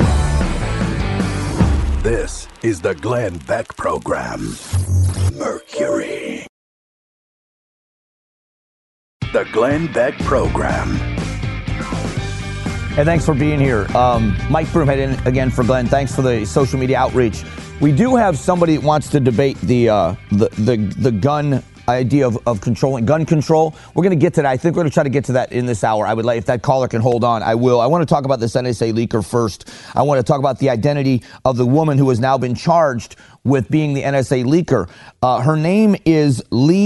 S4: This is the Glenn Beck program. Mercury. The Glenn Beck program.
S3: Hey, thanks for being here. Mike Broomhead in again for Glenn. Thanks for the social media outreach. We do have somebody that wants to debate the gun idea of controlling gun control. We're going to get to that. I think we're going to try to get to that in this hour. I would like, if that caller can hold on, I will. I want to talk about this NSA leaker first. I want to talk about the identity of the woman who has now been charged with being the NSA leaker. Her name is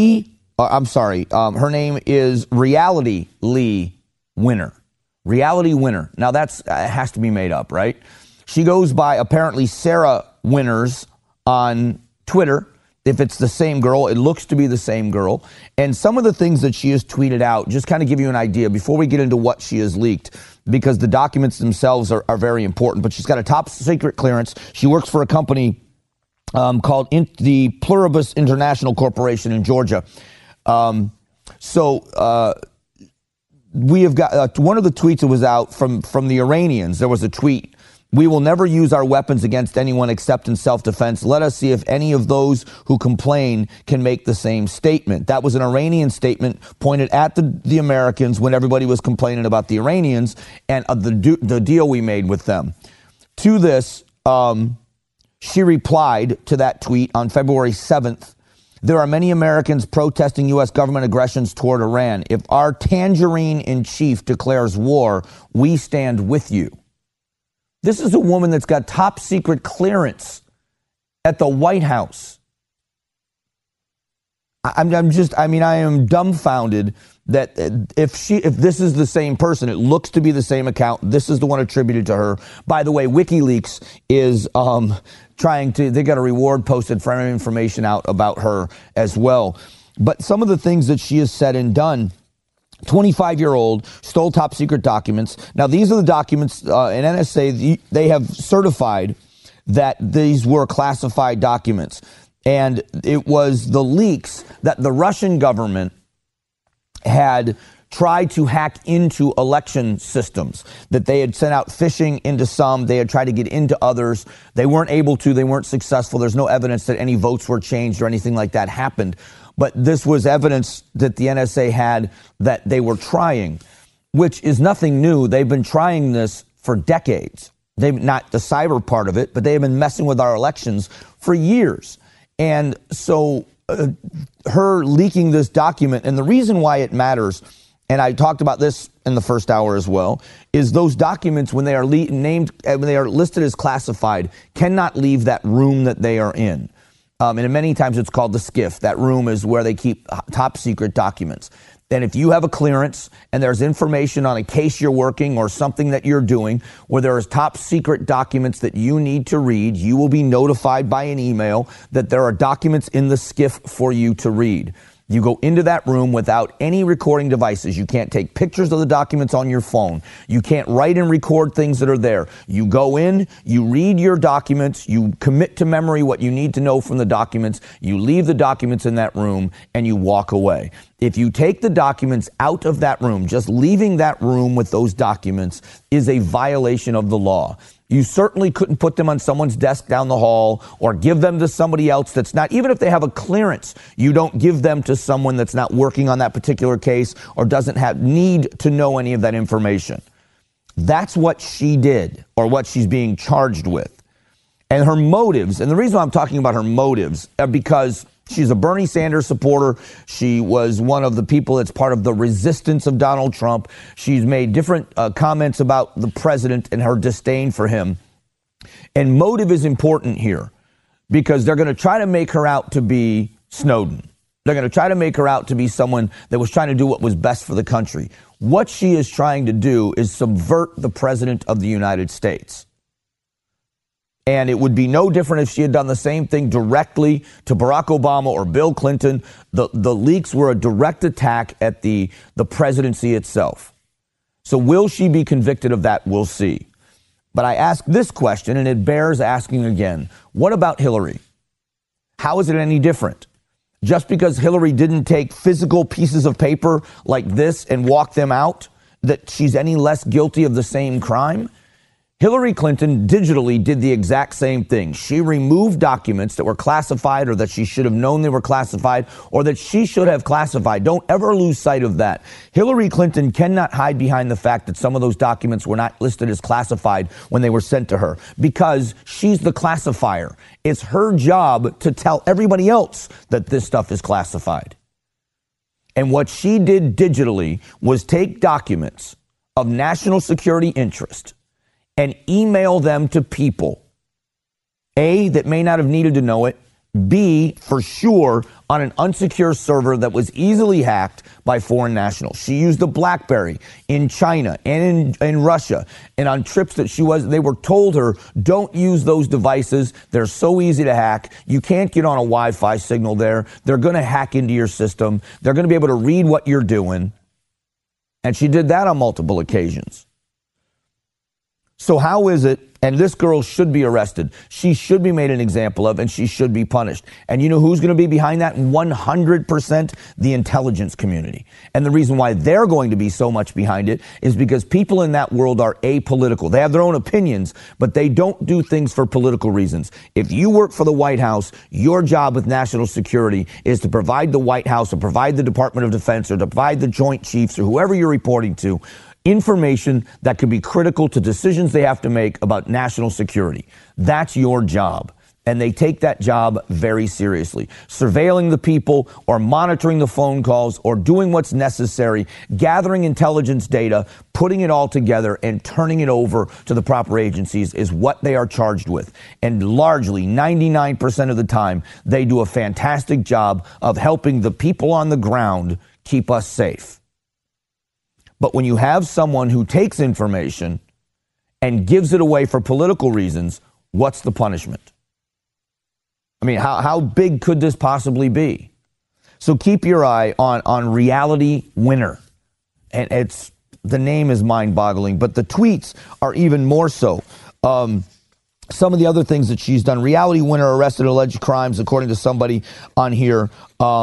S3: her name is Reality Lee Winner. Reality Winner. Now that's has to be made up, right? She goes by apparently Sarah Winners on Twitter. If it's the same girl, it looks to be the same girl. And some of the things that she has tweeted out, just kind of give you an idea before we get into what she has leaked, because the documents themselves are very important. But she's got a top secret clearance. She works for a company called the Pluribus International Corporation in Georgia. We have got one of the tweets that was out from the Iranians. There was a tweet. We will never use our weapons against anyone except in self-defense. Let us see if any of those who complain can make the same statement. That was an Iranian statement pointed at the Americans when everybody was complaining about the Iranians and the deal we made with them. To this, she replied to that tweet on February 7th. There are many Americans protesting U.S. government aggressions toward Iran. If our tangerine-in-chief declares war, we stand with you. This is a woman that's got top secret clearance at the White House. I am dumbfounded that if this is the same person, it looks to be the same account. This is the one attributed to her. By the way, WikiLeaks is they got a reward posted for any information out about her as well. But some of the things that she has said and done. 25-year-old stole top secret documents. Now, these are the documents in NSA. They have certified that these were classified documents. And it was the leaks that the Russian government had tried to hack into election systems, that they had sent out phishing into some. They had tried to get into others. They weren't able to. They weren't successful. There's no evidence that any votes were changed or anything like that happened. But this was evidence that the NSA had that they were trying. which is nothing new. They've been trying this for decades. They've not the cyber part of it, but they have been messing with our elections for years. And so her leaking this document, and the reason why it matters, and I talked about this in the first hour as well, is those documents, when they are when they are listed as classified, cannot leave that room that they are in. And many times it's called the SCIF. That room is where they keep top secret documents. And if you have a clearance and there's information on a case you're working or something that you're doing where there is top secret documents that you need to read, you will be notified by an email that there are documents in the SCIF for you to read. You go into that room without any recording devices. You can't take pictures of the documents on your phone. You can't write and record things that are there. You go in, you read your documents, you commit to memory what you need to know from the documents, you leave the documents in that room, and you walk away. If you take the documents out of that room, just leaving that room with those documents is a violation of the law. You certainly couldn't put them on someone's desk down the hall or give them to somebody else that's not, even if they have a clearance, you don't give them to someone that's not working on that particular case or doesn't have need to know any of that information. That's what she did, or what she's being charged with. And her motives, and the reason why I'm talking about her motives are because she's a Bernie Sanders supporter. She was one of the people that's part of the resistance of Donald Trump. She's made different comments about the president and her disdain for him. And motive is important here because they're going to try to make her out to be Snowden. They're going to try to make her out to be someone that was trying to do what was best for the country. What she is trying to do is subvert the president of the United States. And it would be no different if she had done the same thing directly to Barack Obama or Bill Clinton. The leaks were a direct attack at the presidency itself. So will she be convicted of that? We'll see. But I ask this question, and it bears asking again. What about Hillary? How is it any different? Just because Hillary didn't take physical pieces of paper like this and walk them out, that she's any less guilty of the same crime? Hillary Clinton digitally did the exact same thing. She removed documents that were classified or that she should have known they were classified or that she should have classified. Don't ever lose sight of that. Hillary Clinton cannot hide behind the fact that some of those documents were not listed as classified when they were sent to her because she's the classifier. It's her job to tell everybody else that this stuff is classified. And what she did digitally was take documents of national security interest and email them to people, A, that may not have needed to know it, B, for sure, on an unsecure server that was easily hacked by foreign nationals. She used a BlackBerry in China and in Russia, and on trips that they were told her, don't use those devices. They're so easy to hack. You can't get on a Wi-Fi signal there. They're going to hack into your system. They're going to be able to read what you're doing. And she did that on multiple occasions. So how is it, and this girl should be arrested, she should be made an example of, and she should be punished. And you know who's going to be behind that? 100% the intelligence community. And the reason why they're going to be so much behind it is because people in that world are apolitical. They have their own opinions, but they don't do things for political reasons. If you work for the White House, your job with national security is to provide the White House or provide the Department of Defense or to provide the Joint Chiefs or whoever you're reporting to information that could be critical to decisions they have to make about national security. That's your job. And they take that job very seriously. Surveilling the people or monitoring the phone calls or doing what's necessary, gathering intelligence data, putting it all together and turning it over to the proper agencies is what they are charged with. And largely, 99% of the time, they do a fantastic job of helping the people on the ground keep us safe. But when you have someone who takes information and gives it away for political reasons, what's the punishment? I mean, how big could this possibly be? So keep your eye on Reality Winner. And the name is mind-boggling, but the tweets are even more so. Some of the other things that she's done. Reality Winner arrested alleged crimes, according to somebody on here.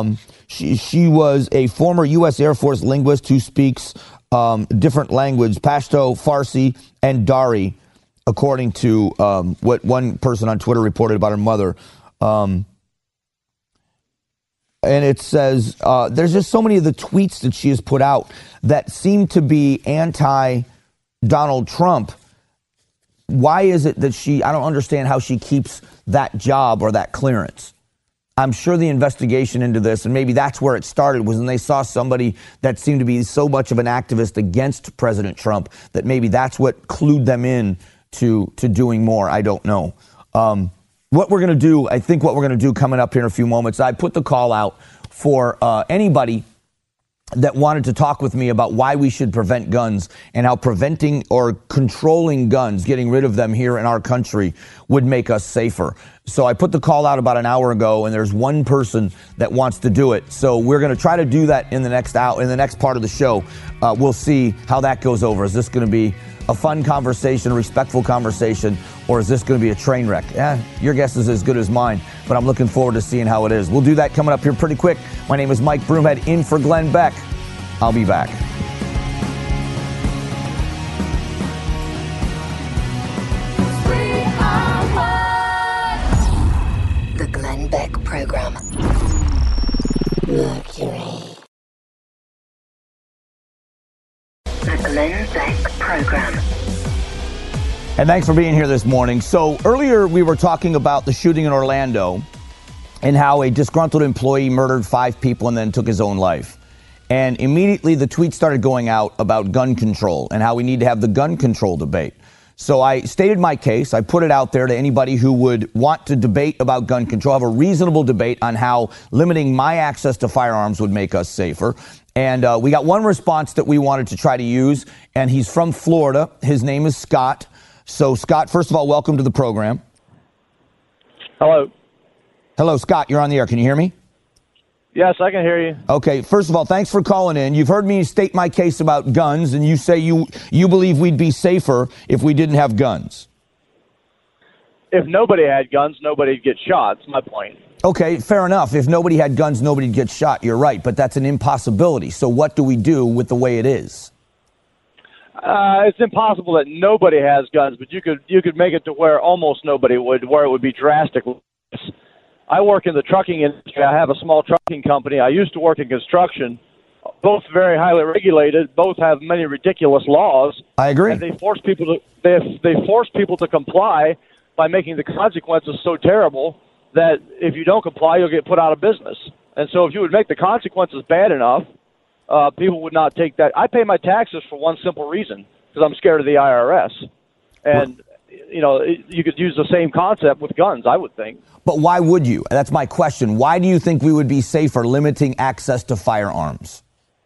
S3: She was a former U.S. Air Force linguist who speaks different language, Pashto, Farsi, and Dari, according to what one person on Twitter reported about her mother. and it says, there's just so many of the tweets that she has put out that seem to be anti-Donald Trump. Why is it that I don't understand how she keeps that job or that clearance. I'm sure the investigation into this, and maybe that's where it started, was when they saw somebody that seemed to be so much of an activist against President Trump that maybe that's what clued them in to doing more. I don't know. What we're going to do, I think what we're going to do coming up here in a few moments, I put the call out for anybody that wanted to talk with me about why we should prevent guns and how preventing or controlling guns, getting rid of them here in our country, would make us safer. So I put the call out about an hour ago, and there's one person that wants to do it. So we're going to try to do that in the next hour, in the next part of the show. We'll see how that goes over. Is this going to be a fun conversation, a respectful conversation, or is this going to be a train wreck? Your guess is as good as mine, but I'm looking forward to seeing how it is. We'll do that coming up here pretty quick. My name is Mike Broomhead, in for Glenn Beck. I'll be back.
S2: The Glenn Beck Program. Mercury. The Glenn Beck Program.
S3: And thanks for being here this morning. So earlier we were talking about the shooting in Orlando and how a disgruntled employee murdered 5 people and then took his own life. And immediately the tweets started going out about gun control and how we need to have the gun control debate. So I stated my case. I put it out there to anybody who would want to debate about gun control, have a reasonable debate on how limiting my access to firearms would make us safer. And we got one response that we wanted to try to use, and he's from Florida. His name is Scott. So, Scott, first of all, welcome to the program.
S6: Hello.
S3: Hello, Scott. You're on the air. Can you hear me?
S6: Yes, I can hear you.
S3: Okay. First of all, thanks for calling in. You've heard me state my case about guns, and you say you believe we'd be safer if we didn't have guns.
S6: If nobody had guns, nobody'd get shot. That's my point.
S3: Okay, fair enough. If nobody had guns, nobody'd get shot. You're right, but that's an impossibility. So what do we do with the way it is?
S6: It's impossible that nobody has guns, but you could make it to where almost nobody would, where it would be drastic. I work in the trucking industry. I have a small trucking company. I used to work in construction. Both very highly regulated. Both have many ridiculous laws.
S3: I agree.
S6: And they force people to comply by making the consequences so terrible that if you don't comply, you'll get put out of business. And so if you would make the consequences bad enough, people would not take that. I pay my taxes for one simple reason, because I'm scared of the IRS. And, you could use the same concept with guns, I would think.
S3: But why would you? That's my question. Why do you think we would be safer limiting access to firearms?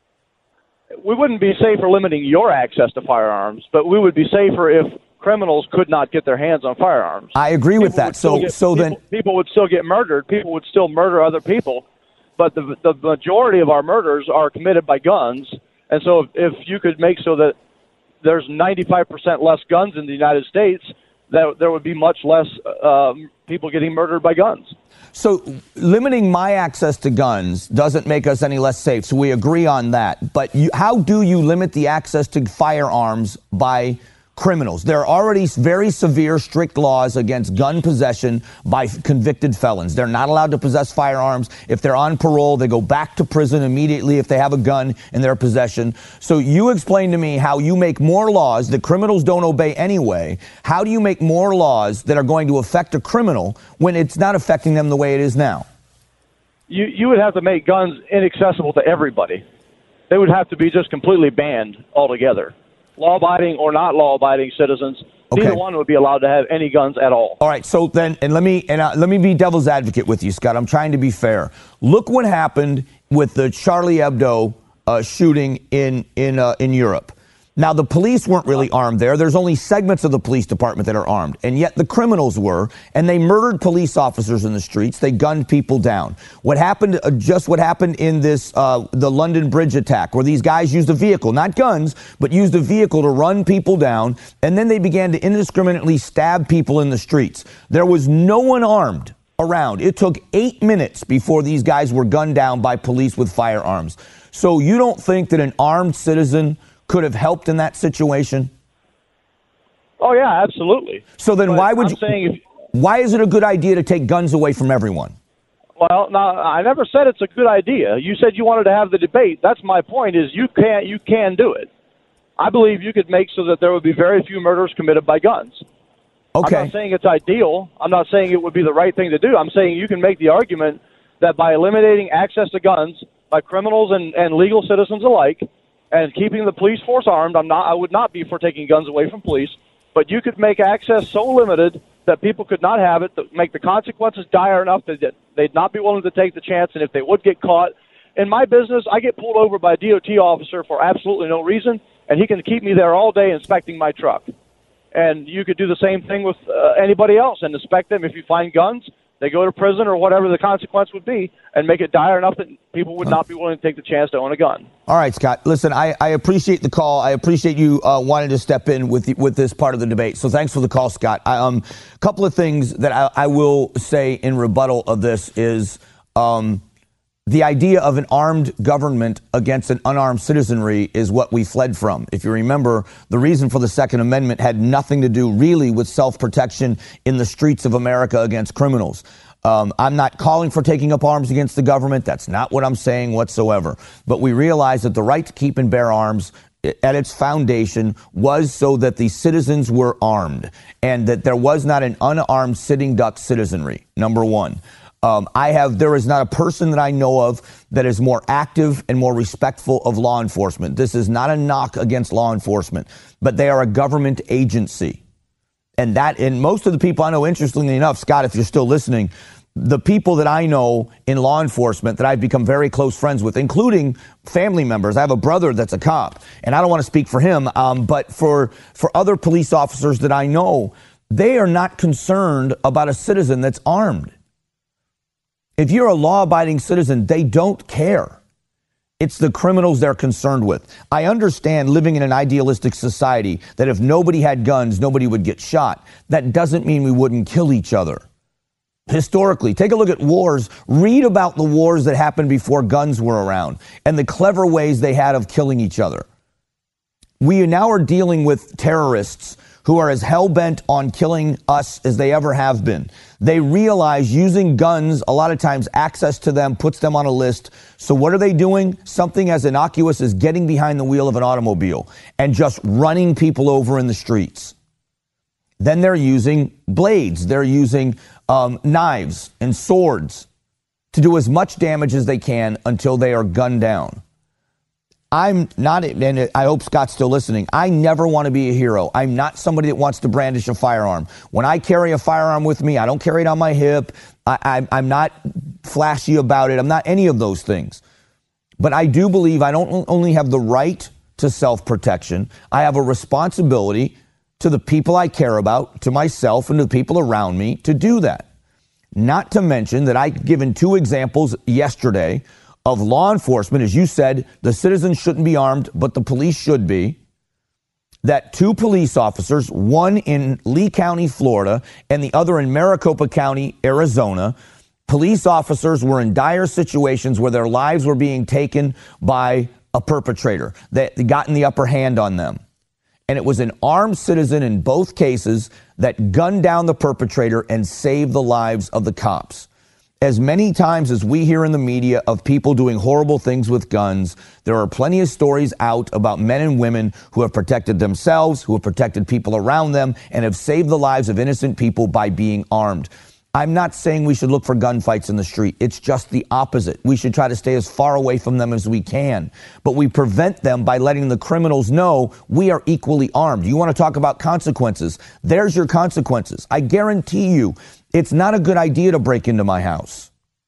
S6: We wouldn't be safer limiting your access to firearms, but we would be safer if criminals could not get their hands on firearms.
S3: I agree with that.
S6: People would still get murdered. People would still murder other people. But the majority of our murders are committed by guns. And so if you could make so that there's 95% less guns in the United States, that there would be much less people getting murdered by guns.
S3: So limiting my access to guns doesn't make us any less safe. So we agree on that. But how do you limit the access to firearms by criminals? There are already very severe, strict laws against gun possession by convicted felons. They're not allowed to possess firearms. If they're on parole, they go back to prison immediately if they have a gun in their possession. So you explain to me how you make more laws that criminals don't obey anyway. How do you make more laws that are going to affect a criminal when it's not affecting them the way it is now?
S6: You would have to make guns inaccessible to everybody. They would have to be just completely banned altogether. Law-abiding or not law-abiding citizens, neither one would be allowed to have any guns at all.
S3: All right, so then, let me be devil's advocate with you, Scott. I'm trying to be fair. Look what happened with the Charlie Hebdo shooting in Europe. Now, the police weren't really armed there. There's only segments of the police department that are armed, and yet the criminals were, and they murdered police officers in the streets. They gunned people down. What happened, just what happened in this, the London Bridge attack, where these guys used a vehicle, not guns, but used a vehicle to run people down, and then they began to indiscriminately stab people in the streets. There was no one armed around. It took 8 minutes before these guys were gunned down by police with firearms. So you don't think that an armed citizen could have helped in that situation?
S6: Oh, yeah, absolutely.
S3: So then
S6: but
S3: why is it a good idea to take guns away from everyone?
S6: Well, no, I never said it's a good idea. You said you wanted to have the debate. That's my point. Is you can do it. I believe you could make so that there would be very few murders committed by guns.
S3: Okay.
S6: I'm not saying it's ideal. I'm not saying it would be the right thing to do. I'm saying you can make the argument that by eliminating access to guns by criminals and legal citizens alike, and keeping the police force armed, I would not be for taking guns away from police, but you could make access so limited that people could not have it, to make the consequences dire enough that they'd not be willing to take the chance, and if they would get caught. In my business, I get pulled over by a DOT officer for absolutely no reason, and he can keep me there all day inspecting my truck. And you could do the same thing with anybody else and inspect them. If you find guns, they go to prison or whatever the consequence would be, and make it dire enough that people would not be willing to take the chance to own a gun.
S3: All right, Scott. Listen, I appreciate the call. I appreciate you wanting to step in with this part of the debate. So thanks for the call, Scott. A couple of things that I will say in rebuttal of this is the idea of an armed government against an unarmed citizenry is what we fled from. If you remember, the reason for the Second Amendment had nothing to do really with self-protection in the streets of America against criminals. I'm not calling for taking up arms against the government. That's not what I'm saying whatsoever. But we realize that the right to keep and bear arms at its foundation was so that the citizens were armed and that there was not an unarmed sitting duck citizenry, number one. There is not a person that I know of that is more active and more respectful of law enforcement. This is not a knock against law enforcement, but they are a government agency. And most of the people I know, interestingly enough, Scott, if you're still listening, the people that I know in law enforcement that I've become very close friends with, including family members. I have a brother that's a cop, and I don't want to speak for him, but for other police officers that I know, they are not concerned about a citizen that's armed. If you're a law-abiding citizen, they don't care. It's the criminals they're concerned with. I understand living in an idealistic society that if nobody had guns, nobody would get shot. That doesn't mean we wouldn't kill each other. Historically, take a look at wars. Read about the wars that happened before guns were around and the clever ways they had of killing each other. We now are dealing with terrorists who are as hell-bent on killing us as they ever have been. They realize using guns, a lot of times access to them puts them on a list. So what are they doing? Something as innocuous as getting behind the wheel of an automobile and just running people over in the streets. Then they're using blades. They're using knives and swords to do as much damage as they can until they are gunned down. I'm not, and I hope Scott's still listening, I never want to be a hero. I'm not somebody that wants to brandish a firearm. When I carry a firearm with me, I don't carry it on my hip. I'm not flashy about it. I'm not any of those things. But I do believe I don't only have the right to self-protection, I have a responsibility to the people I care about, to myself and to the people around me to do that. Not to mention that I've given two examples yesterday of law enforcement. As you said, the citizens shouldn't be armed, but the police should be. That two police officers, one in Lee County, Florida, and the other in Maricopa County, Arizona, police officers were in dire situations where their lives were being taken by a perpetrator that gotten the upper hand on them. And it was an armed citizen in both cases that gunned down the perpetrator and saved the lives of the cops. As many times as we hear in the media of people doing horrible things with guns, there are plenty of stories out about men and women who have protected themselves, who have protected people around them, and have saved the lives of innocent people by being armed. I'm not saying we should look for gunfights in the street. It's just the opposite. We should try to stay as far away from them as we can. But we prevent them by letting the criminals know we are equally armed. You want to talk about consequences? There's your consequences. I guarantee you, it's not a good idea to break into my house.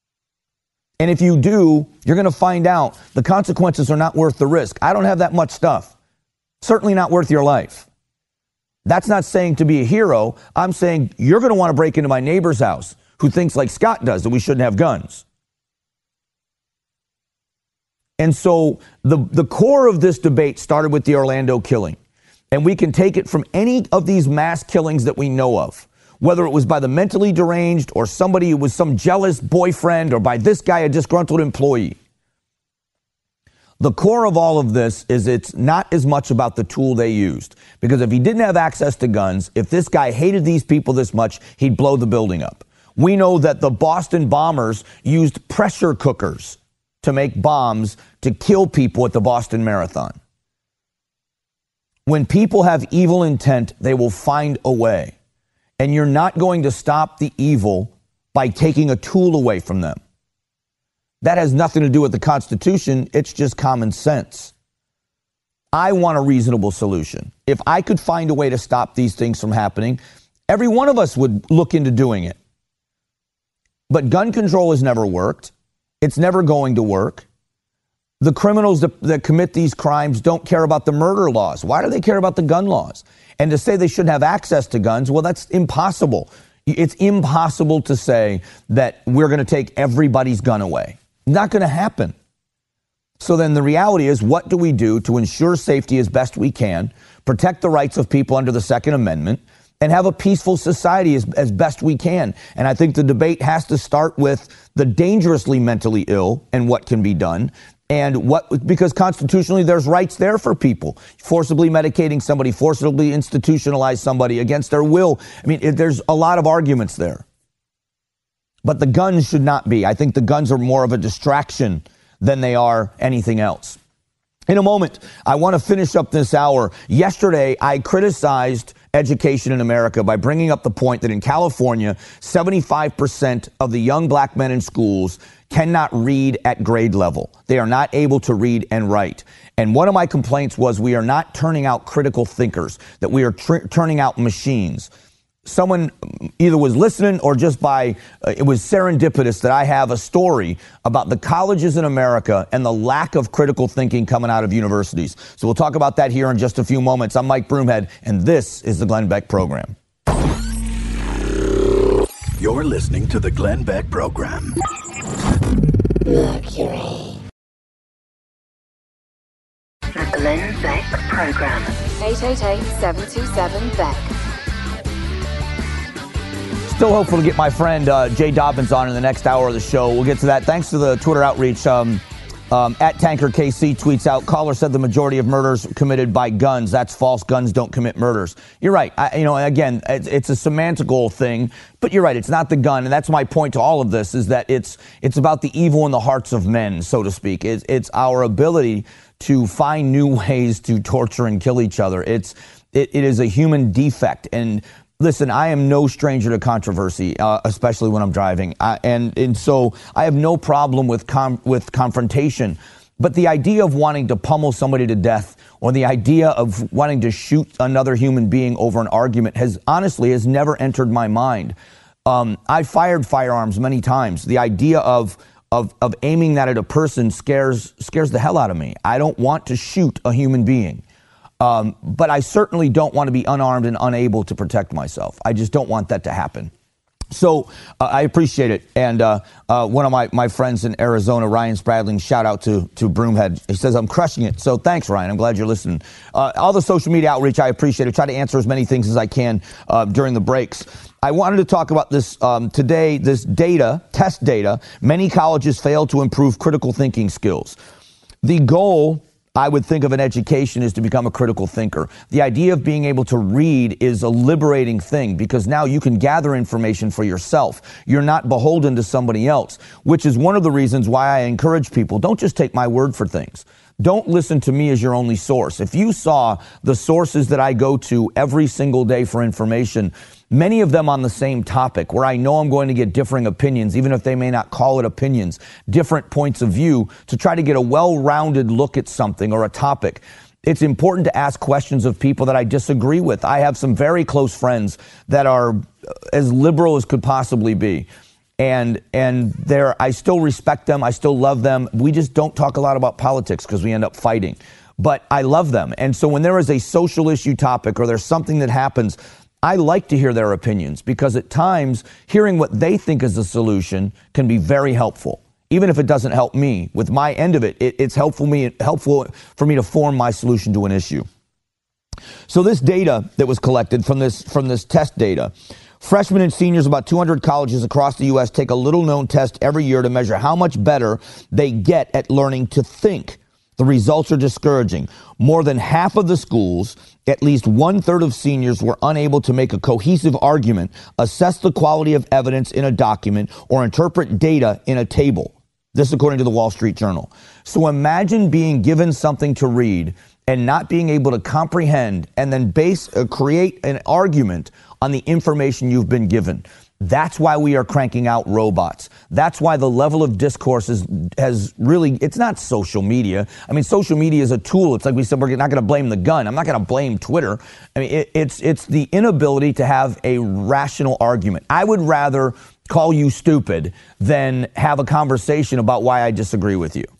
S3: And if you do, you're going to find out the consequences are not worth the risk. I don't have that much stuff. Certainly not worth your life. That's not saying to be a hero. I'm saying you're going to want to break into my neighbor's house who thinks like Scott does that we shouldn't have guns. And so the core of this debate started with the Orlando killing. And we can take it from any of these mass killings that we know of, whether it was by the mentally deranged or somebody who was some jealous boyfriend or by this guy, a disgruntled employee. The core of all of this is it's not as much about the tool they used. Because if he didn't have access to guns, if this guy hated these people this much, he'd blow the building up. We know that the Boston bombers used pressure cookers to make bombs to kill people at the Boston Marathon. When people have evil intent, they will find a way. And you're not going to stop the evil by taking a tool away from them. That has nothing to do with the Constitution. It's just common sense. I want a reasonable solution. If I could find a way to stop these things from happening, every one of us would look into doing it. But gun control has never worked. It's never going to work. The criminals that commit these crimes don't care about the murder laws. Why do they care about the gun laws? And to say they shouldn't have access to guns, well, that's impossible. It's impossible to say that we're going to take everybody's gun away. Not going to happen. So then the reality is, what do we do to ensure safety as best we can, protect the rights of people under the Second Amendment, and have a peaceful society as best we can? And I think the debate has to start with the dangerously mentally ill and what can be done. And because constitutionally there's rights there for people. Forcibly medicating somebody, forcibly institutionalize somebody against their will. I mean, there's a lot of arguments there. But the guns should not be. I think the guns are more of a distraction than they are anything else. In a moment, I want to finish up this hour. Yesterday, I criticized education in America by bringing up the point that in California, 75% of the young black men in schools cannot read at grade level. They are not able to read and write. And one of my complaints was we are not turning out critical thinkers, that we are turning out machines. Someone either was listening or just it was serendipitous that I have a story about the colleges in America and the lack of critical thinking coming out of universities. So we'll talk about that here in just a few moments. I'm Mike Broomhead, and this is the Glenn Beck Program.
S4: You're listening to the Glenn Beck Program.
S2: Mercury. The Glenn Beck Program. 888-727-BECK.
S3: Still hopeful to get my friend Jay Dobbins on in the next hour of the show. We'll get to that. Thanks to the Twitter outreach. At Tanker KC tweets out, caller said the majority of murders committed by guns. That's false. Guns don't commit murders. You're right. Again, it's a semantical thing, but you're right. It's not the gun. And that's my point to all of this, is that it's about the evil in the hearts of men, so to speak. It's our ability to find new ways to torture and kill each other. It is a human defect. And listen, I am no stranger to controversy, especially when I'm driving. And so I have no problem with confrontation. But the idea of wanting to pummel somebody to death, or the idea of wanting to shoot another human being over an argument has never entered my mind. I fired firearms many times. The idea of aiming that at a person scares the hell out of me. I don't want to shoot a human being. But I certainly don't want to be unarmed and unable to protect myself. I just don't want that to happen. So I appreciate it. And one of my friends in Arizona, Ryan Spradling, shout out to Broomhead. He says, I'm crushing it. So thanks, Ryan. I'm glad you're listening. All the social media outreach, I appreciate it. Try to answer as many things as I can during the breaks. I wanted to talk about this today, this test data. Many colleges fail to improve critical thinking skills. The goal, I would think, of an education is to become a critical thinker. The idea of being able to read is a liberating thing, because now you can gather information for yourself. You're not beholden to somebody else, which is one of the reasons why I encourage people, don't just take my word for things. Don't listen to me as your only source. If you saw the sources that I go to every single day for information, many of them on the same topic, where I know I'm going to get differing opinions, even if they may not call it opinions, different points of view, to try to get a well-rounded look at something or a topic. It's important to ask questions of people that I disagree with. I have some very close friends that are as liberal as could possibly be. And I still respect them. I still love them. We just don't talk a lot about politics because we end up fighting. But I love them. And so when there is a social issue topic or there's something that happens, I like to hear their opinions, because at times hearing what they think is the solution can be very helpful. Even if it doesn't help me, with my end of it, it's helpful for me to form my solution to an issue. So this data that was collected from this test data, freshmen and seniors, about 200 colleges across the U.S. take a little-known test every year to measure how much better they get at learning to think. The results are discouraging. More than half of the schools, at least 1/3 of seniors, were unable to make a cohesive argument, assess the quality of evidence in a document, or interpret data in a table. This according to the Wall Street Journal. So imagine being given something to read and not being able to comprehend and then create an argument on the information you've been given. That's why we are cranking out robots. That's why the level of discourse has really, it's not social media. I mean, social media is a tool. It's like we said, we're not going to blame the gun. I'm not going to blame Twitter. I mean, it's the inability to have a rational argument. I would rather call you stupid than have a conversation about why I disagree with you.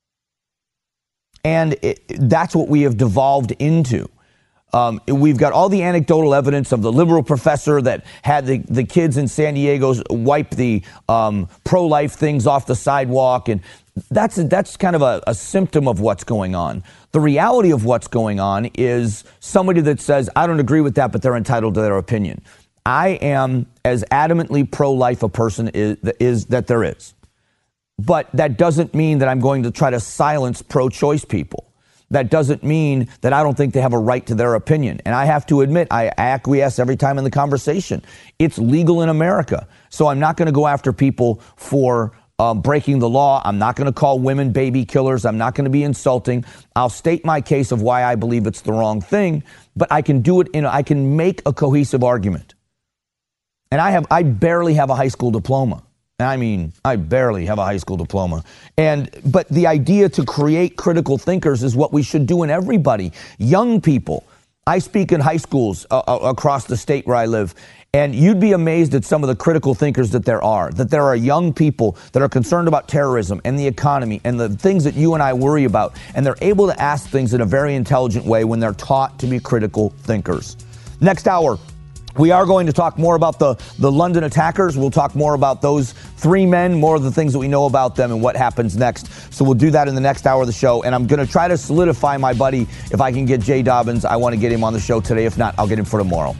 S3: And that's what we have devolved into. We've got all the anecdotal evidence of the liberal professor that had the kids in San Diego wipe the pro-life things off the sidewalk. And that's kind of a symptom of what's going on. The reality of what's going on is somebody that says, I don't agree with that, but they're entitled to their opinion. I am as adamantly pro-life a person is that there is. But that doesn't mean that I'm going to try to silence pro-choice people. That doesn't mean that I don't think they have a right to their opinion. And I have to admit, I acquiesce every time in the conversation. It's legal in America. So I'm not going to go after people for breaking the law. I'm not going to call women baby killers. I'm not going to be insulting. I'll state my case of why I believe it's the wrong thing, but I can do it I can make a cohesive argument. And I barely have a high school diploma. I mean, I barely have a high school diploma. But the idea to create critical thinkers is what we should do in everybody. Young people. I speak in high schools across the state where I live, and you'd be amazed at some of the critical thinkers that there are. That there are young people that are concerned about terrorism and the economy and the things that you and I worry about, and they're able to ask things in a very intelligent way when they're taught to be critical thinkers. Next hour, we are going to talk more about the London attackers. We'll talk more about those three men, more of the things that we know about them and what happens next. So we'll do that in the next hour of the show. And I'm going to try to solidify my buddy. If I can get Jay Dobbins, I want to get him on the show today. If not, I'll get him for tomorrow.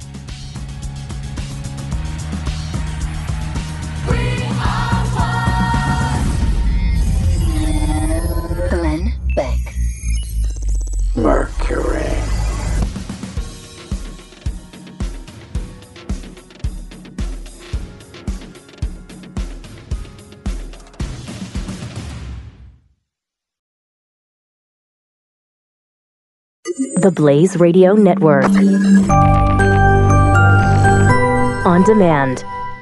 S2: Glenn Beck.
S4: Mercury.
S1: The Blaze Radio Network. On demand.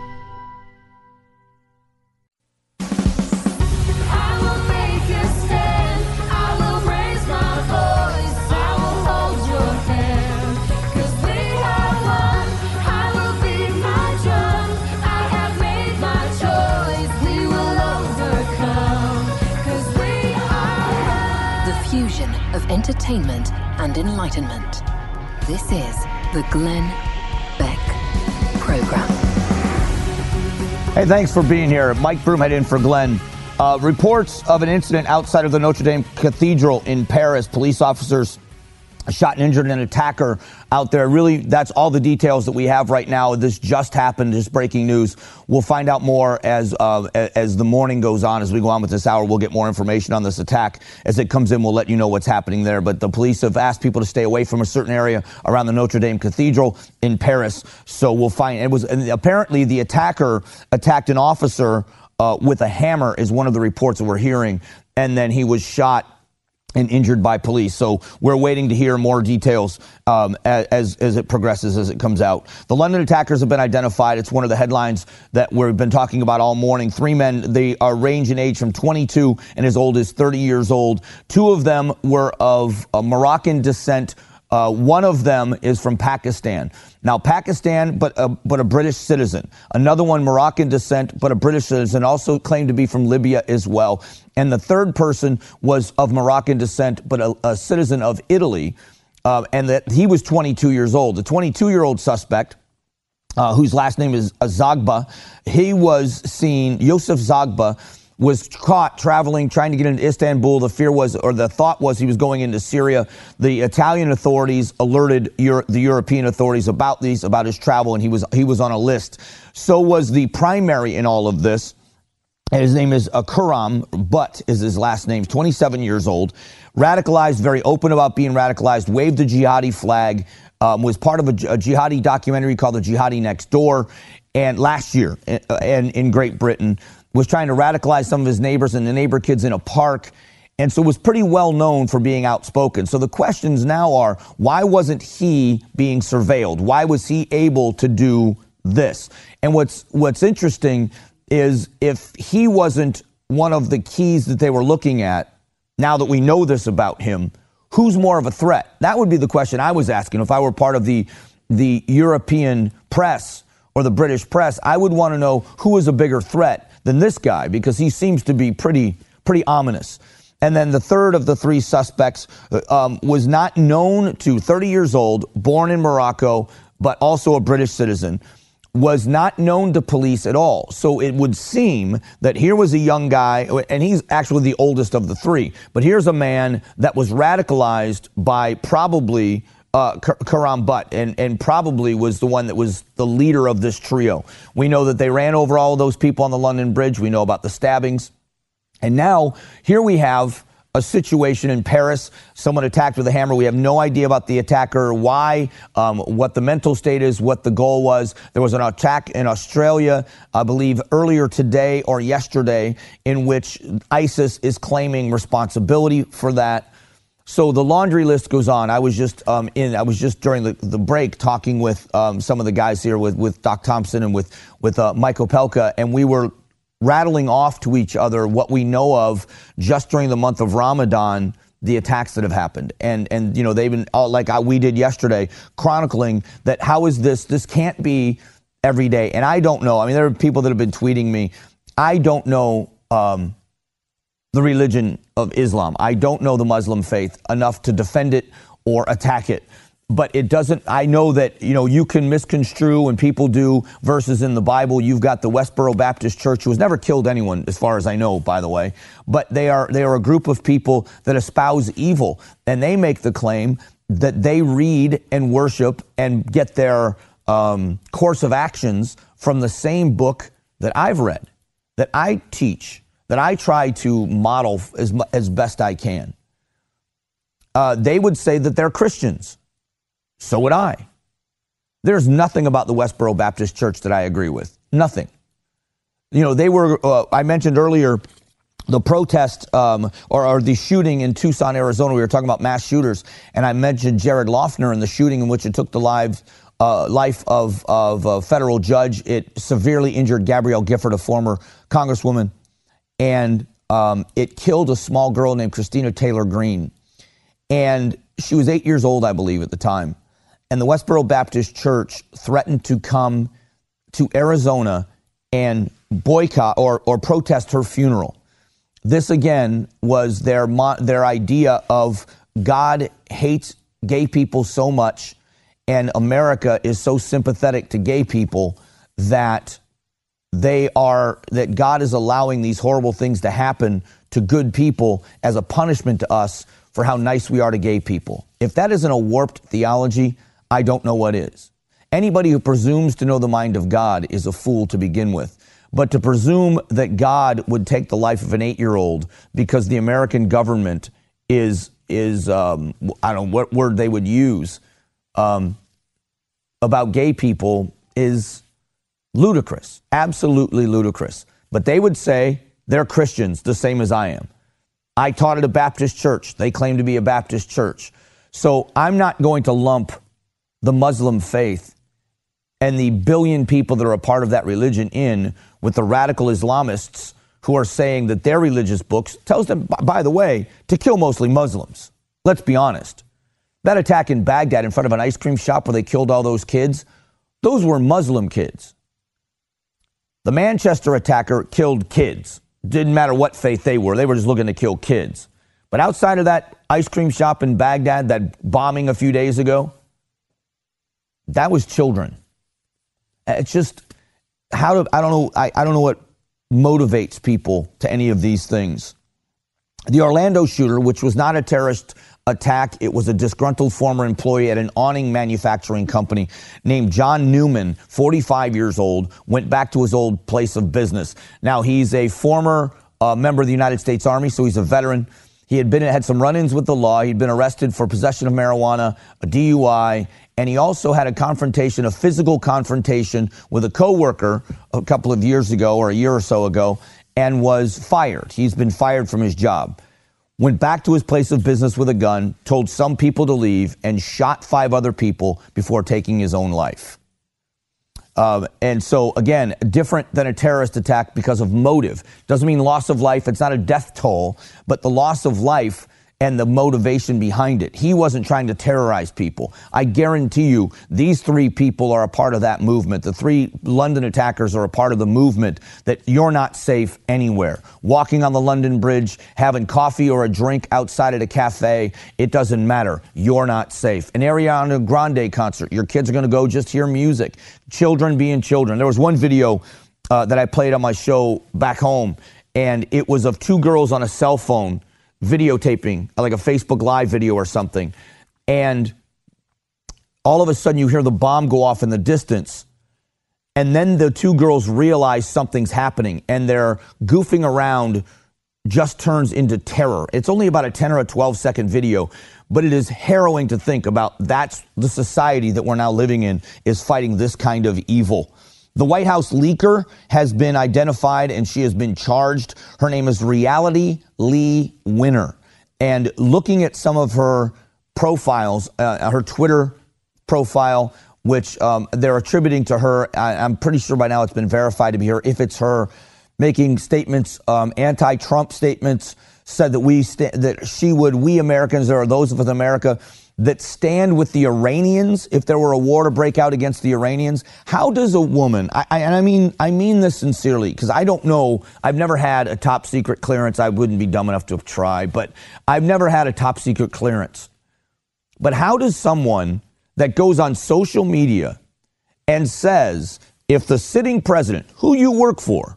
S5: I will make a stand. I will raise my voice. I will hold your hand. 'Cause we have won. I will beat my drum. I have made my choice. We will overcome. 'Cause we are one.
S2: The fusion of entertainment and enlightenment. This is the Glenn Beck Program.
S3: Hey, thanks for being here. Mike Broomhead in for Glenn. Reports of an incident outside of the Notre Dame Cathedral in Paris. Police officers shot and injured an attacker out there. Really, that's all the details that we have right now. This just happened, just breaking news. We'll find out more as the morning goes on. As we go on with this hour, we'll get more information on this attack. As it comes in, we'll let you know what's happening there. But the police have asked people to stay away from a certain area around the Notre Dame Cathedral in Paris. So we'll find, and apparently the attacker attacked an officer with a hammer is one of the reports that we're hearing. And then he was shot and injured by police. So we're waiting to hear more details as it progresses, as it comes out. The London attackers have been identified. It's one of the headlines that we've been talking about all morning. Three men, they are range in age from 22 and as old as 30 years old. Two of them were of Moroccan descent. One of them is from Pakistan. Now, Pakistan, but a British citizen. Another one, Moroccan descent, but a British citizen, also claimed to be from Libya as well. And the third person was of Moroccan descent, but a citizen of Italy, and that he was 22 years old. The 22-year-old suspect, whose last name is Zagba, he was seen, Yusuf Zagba, was caught traveling, trying to get into Istanbul. The thought was he was going into Syria. The Italian authorities alerted the European authorities about his travel, and he was on a list. So was the primary in all of this. And his name is Khurram Butt is his last name, 27 years old, radicalized, very open about being radicalized, waved the jihadi flag, was part of a jihadi documentary called The Jihadi Next Door, and last year in Great Britain, was trying to radicalize some of his neighbors and the neighbor kids in a park, and so was pretty well known for being outspoken. So the questions now are, why wasn't he being surveilled? Why was he able to do this? And what's interesting is if he wasn't one of the keys that they were looking at, now that we know this about him, who's more of a threat? That would be the question I was asking. If I were part of the European press or the British press, I would want to know who is a bigger threat than this guy, because he seems to be pretty ominous. And then the third of the three suspects was not known to, 30 years old, born in Morocco, but also a British citizen, was not known to police at all. So it would seem that here was a young guy, and he's actually the oldest of the three, but here's a man that was radicalized by probably Khurram Butt, and probably was the one that was the leader of this trio. We know that they ran over all of those people on the London Bridge. We know about the stabbings. And now here we have a situation in Paris, someone attacked with a hammer. We have no idea about the attacker, why, what the mental state is, what the goal was. There was an attack in Australia, I believe earlier today or yesterday, in which ISIS is claiming responsibility for that. So the laundry list goes on. I was just during the break talking with some of the guys here with Doc Thompson and with Mike Opelka, and we were rattling off to each other what we know of just during the month of Ramadan, the attacks that have happened. And you know, they've been, we did yesterday, chronicling that how is this can't be every day. And I don't know. I mean, there are people that have been tweeting me. I don't know the religion of Islam. I don't know the Muslim faith enough to defend it or attack it. But it doesn't, I know that, you know, you can misconstrue, and people do, verses in the Bible. You've got the Westboro Baptist Church, who has never killed anyone, as far as I know, by the way. But they are a group of people that espouse evil. And they make the claim that they read and worship and get their course of actions from the same book that I've read, that I teach, that I try to model as best I can. They would say that they're Christians. So would I. There's nothing about the Westboro Baptist Church that I agree with. Nothing. You know, they were, I mentioned earlier, the protest or the shooting in Tucson, Arizona. We were talking about mass shooters, and I mentioned Jared Loughner and the shooting in which it took the life of a federal judge. It severely injured Gabrielle Gifford, a former congresswoman, and it killed a small girl named Christina Taylor Greene. And she was 8 years old, I believe, at the time. And the Westboro Baptist Church threatened to come to Arizona and boycott or protest her funeral. This, again, was their idea of God hates gay people so much, and America is so sympathetic to gay people that God is allowing these horrible things to happen to good people as a punishment to us for how nice we are to gay people. If that isn't a warped theology, I don't know what is. Anybody who presumes to know the mind of God is a fool to begin with. But to presume that God would take the life of an 8-year-old because the American government is I don't know what word they would use, about gay people is ludicrous, absolutely ludicrous. But they would say they're Christians the same as I am. I taught at a Baptist church. They claim to be a Baptist church. So I'm not going to lump the Muslim faith and the billion people that are a part of that religion in with the radical Islamists who are saying that their religious books tells them, by the way, to kill mostly Muslims. Let's be honest. That attack in Baghdad in front of an ice cream shop where they killed all those kids, those were Muslim kids. The Manchester attacker killed kids. Didn't matter what faith they were just looking to kill kids. But outside of that ice cream shop in Baghdad, that bombing a few days ago, that was children. It's just I don't know what motivates people to any of these things. The Orlando shooter, which was not a terrorist attack. It was a disgruntled former employee at an awning manufacturing company named John Newman, 45 years old, went back to his old place of business. Now, he's a former member of the United States Army, so he's a veteran. He had some run-ins with the law. He'd been arrested for possession of marijuana, a DUI, and he also had a physical confrontation with a coworker a couple of years ago, or a year or so ago, and was fired. He's been fired from his job. Went back to his place of business with a gun, told some people to leave, and shot 5 other people before taking his own life. And so, again, different than a terrorist attack because of motive. Doesn't mean loss of life. It's not a death toll, but the loss of life and the motivation behind it. He wasn't trying to terrorize people. I guarantee you these 3 people are a part of that movement. The 3 London attackers are a part of the movement that you're not safe anywhere. Walking on the London Bridge, having coffee or a drink outside at a cafe, it doesn't matter. You're not safe. An Ariana Grande concert, your kids are going to go just hear music. Children being children. There was one video that I played on my show back home, and it was of 2 girls on a cell phone videotaping, like a Facebook Live video or something. And all of a sudden you hear the bomb go off in the distance. And then the 2 girls realize something's happening, and their goofing around just turns into terror. It's only about a 10 or a 12-second video, but it is harrowing to think about. That's the society that we're now living in, is fighting this kind of evil. The White House leaker has been identified, and she has been charged. Her name is Reality Lee Winner. And looking at some of her profiles, her Twitter profile, which they're attributing to her, I'm pretty sure by now it's been verified to be her. If it's her, making statements, anti-Trump statements, said that we Americans, or those of us in America, that stand with the Iranians if there were a war to break out against the Iranians. How does a woman, I mean this sincerely, because I don't know, I've never had a top secret clearance. I wouldn't be dumb enough to try, but I've never had a top secret clearance. But how does someone that goes on social media and says, if the sitting president, who you work for,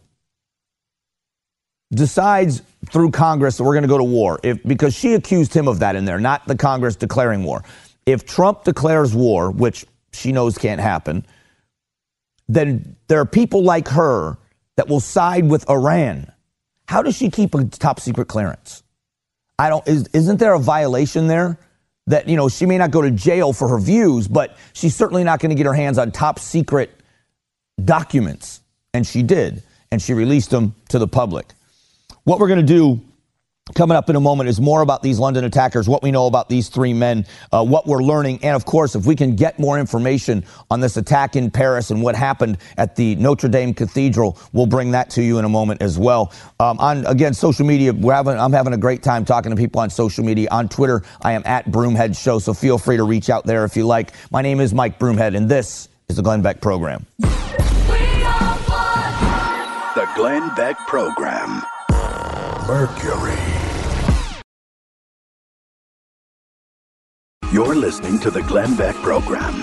S3: decides through Congress that we're going to go to war, because she accused him of that in there, not the Congress declaring war. If Trump declares war, which she knows can't happen, then there are people like her that will side with Iran. How does she keep a top secret clearance? Isn't there a violation there? That, she may not go to jail for her views, but she's certainly not going to get her hands on top secret documents. And she did. And she released them to the public. What we're going to do coming up in a moment is more about these London attackers, what we know about these 3 men, what we're learning. And of course, if we can get more information on this attack in Paris and what happened at the Notre Dame Cathedral, we'll bring that to you in a moment as well. On social media, I'm having a great time talking to people on social media. On Twitter, I am at Broomhead Show, so feel free to reach out there if you like. My name is Mike Broomhead, and this is the Glenn Beck Program.
S5: We are one.
S4: The Glenn Beck Program. Mercury. You're listening to the Glenn Beck Program.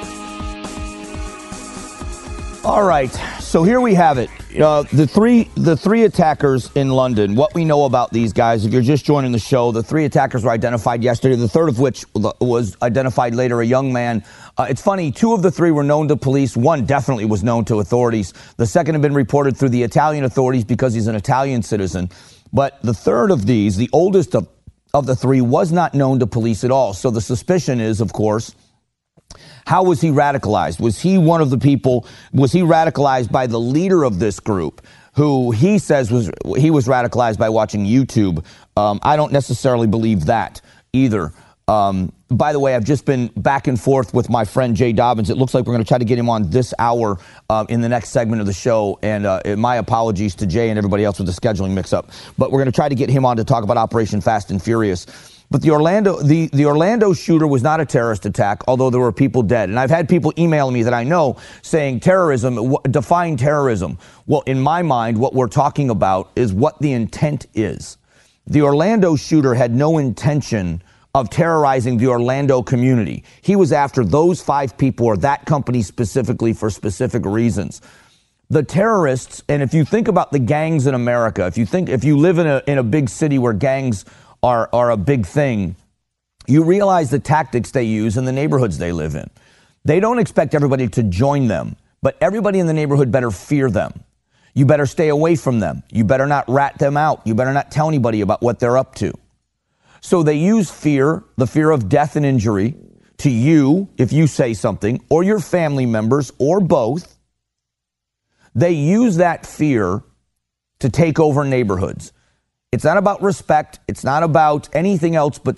S3: All right, so here we have it. The three attackers in London, what we know about these guys, if you're just joining the show, the 3 attackers were identified yesterday, the third of which was identified later, a young man. It's funny, 2 of the 3 were known to police. 1 definitely was known to authorities. The second had been reported through the Italian authorities because he's an Italian citizen. But the third of these, the oldest of the 3, was not known to police at all. So the suspicion is, of course, how was he radicalized? Was he one of the people, was he radicalized by the leader of this group, who he says was radicalized by watching YouTube? I don't necessarily believe that either. By the way, I've just been back and forth with my friend Jay Dobbins. It looks like we're going to try to get him on this hour in the next segment of the show. And my apologies to Jay and everybody else with the scheduling mix-up. But we're going to try to get him on to talk about Operation Fast and Furious. But the Orlando shooter was not a terrorist attack, although there were people dead. And I've had people email me that I know saying terrorism, define terrorism. Well, in my mind, what we're talking about is what the intent is. The Orlando shooter had no intention of terrorizing the Orlando community. He was after those 5 people or that company specifically for specific reasons. The terrorists, and if you think about the gangs in America, if you live in a big city where gangs are a big thing, you realize the tactics they use in the neighborhoods they live in. They don't expect everybody to join them, but everybody in the neighborhood better fear them. You better stay away from them. You better not rat them out. You better not tell anybody about what they're up to. So they use fear, the fear of death and injury, to you if you say something, or your family members, or both. They use that fear to take over neighborhoods. It's not about respect. It's not about anything else but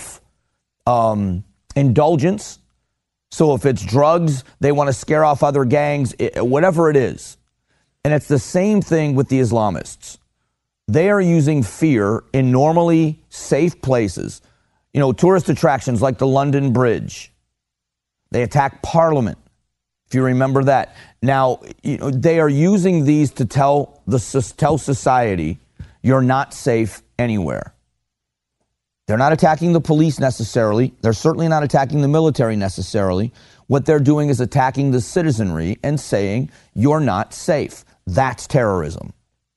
S3: self-indulgence. So if it's drugs, they want to scare off other gangs, whatever it is. And it's the same thing with the Islamists. They are using fear in normally safe places. You know, tourist attractions like the London Bridge. They attack Parliament, if you remember that. Now, you know, they are using these to tell society you're not safe anywhere. They're not attacking the police necessarily. They're certainly not attacking the military necessarily. What they're doing is attacking the citizenry and saying you're not safe. That's terrorism.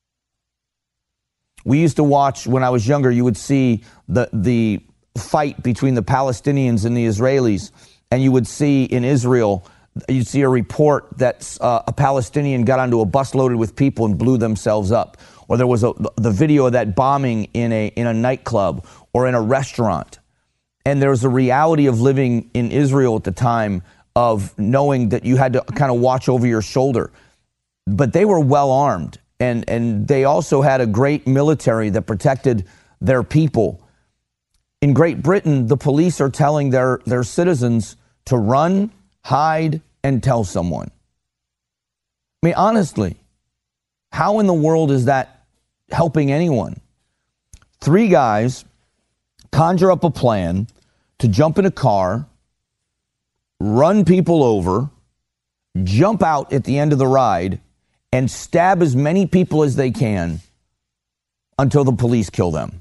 S3: We used to watch, when I was younger, you would see the fight between the Palestinians and the Israelis, and you would see in Israel, you'd see a report that a Palestinian got onto a bus loaded with people and blew themselves up. Or there was the video of that bombing in a nightclub or in a restaurant. And there's a reality of living in Israel at the time of knowing that you had to kind of watch over your shoulder. But they were well armed, and they also had a great military that protected their people. In Great Britain, the police are telling their citizens to run, hide, and tell someone. I mean, honestly, how in the world is that helping anyone? 3 guys conjure up a plan to jump in a car, run people over, jump out at the end of the ride, and stab as many people as they can until the police kill them.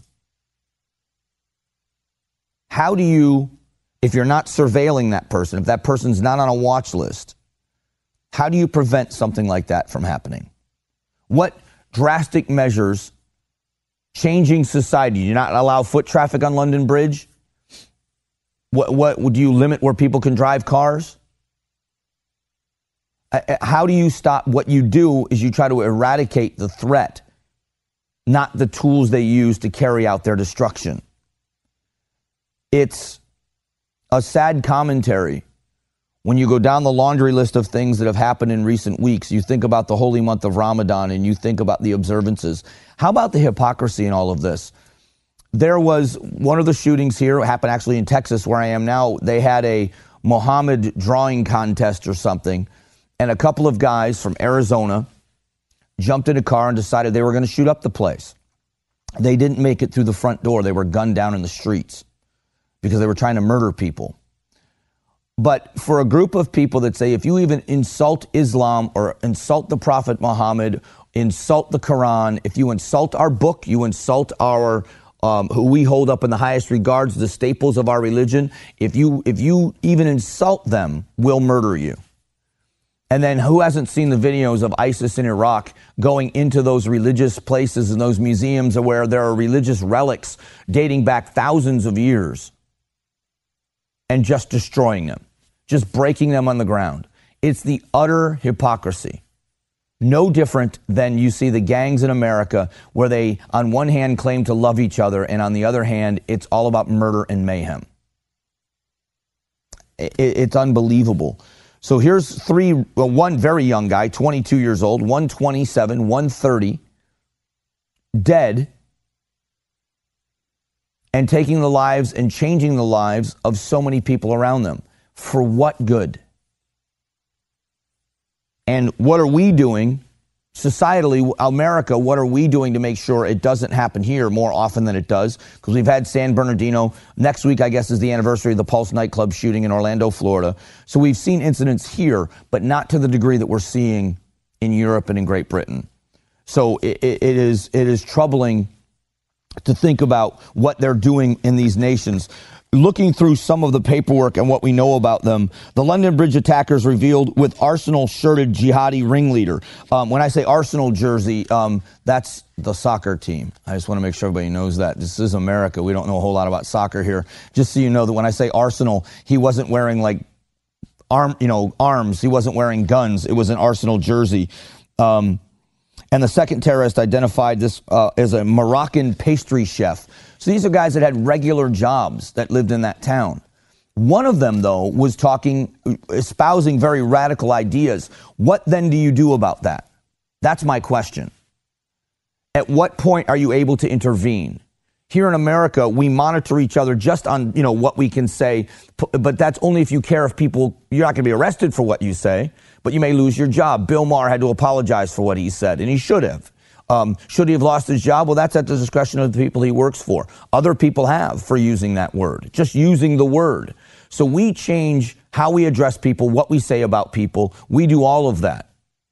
S3: How do you, if you're not surveilling that person, if that person's not on a watch list, how do you prevent something like that from happening? What drastic measures, changing society? Do you not allow foot traffic on London Bridge? What would you limit where people can drive cars? How do you stop? What you do is you try to eradicate the threat, not the tools they use to carry out their destruction. It's a sad commentary when you go down the laundry list of things that have happened in recent weeks. You think about the holy month of Ramadan and you think about the observances. How about the hypocrisy in all of this? There was one of the shootings here, it happened actually in Texas where I am now. They had a Muhammad drawing contest or something. And a couple of guys from Arizona jumped in a car and decided they were going to shoot up the place. They didn't make it through the front door. They were gunned down in the streets because they were trying to murder people. But for a group of people that say if you even insult Islam or insult the Prophet Muhammad, insult the Quran, if you insult our book, you insult our who we hold up in the highest regards, the staples of our religion, if you even insult them, we'll murder you. And then who hasn't seen the videos of ISIS in Iraq going into those religious places and those museums where there are religious relics dating back thousands of years and just destroying them, just breaking them on the ground? It's the utter hypocrisy. No different than you see the gangs in America where they, on one hand, claim to love each other, and on the other hand, it's all about murder and mayhem. It's unbelievable. So here's one very young guy, 22 years old, one 27, one 30, dead, and taking the lives and changing the lives of so many people around them. For what good? And what are we doing, societally, America, what are we doing to make sure it doesn't happen here more often than it does? Because we've had San Bernardino. Next week, I guess, is the anniversary of the Pulse nightclub shooting in Orlando, Florida. So we've seen incidents here, but not to the degree that we're seeing in Europe and in Great Britain. So it is troubling to think about what they're doing in these nations. Looking through some of the paperwork and what we know about them, the London Bridge attackers revealed with Arsenal-shirted jihadi ringleader. When I say Arsenal jersey, that's the soccer team. I just want to make sure everybody knows that. This is America. We don't know a whole lot about soccer here. Just so you know that when I say Arsenal, he wasn't wearing like arms. He wasn't wearing guns. It was an Arsenal jersey. And the second terrorist identified this as a Moroccan pastry chef. So these are guys that had regular jobs that lived in that town. One of them, though, was espousing very radical ideas. What then do you do about that? That's my question. At what point are you able to intervene? Here in America, we monitor each other just on, what we can say, but that's only if you care if you're not going to be arrested for what you say, but you may lose your job. Bill Maher had to apologize for what he said, and he should have. Should he have lost his job? Well, that's at the discretion of the people he works for. Other people have for using that word, just using the word. So we change how we address people, what we say about people. We do all of that.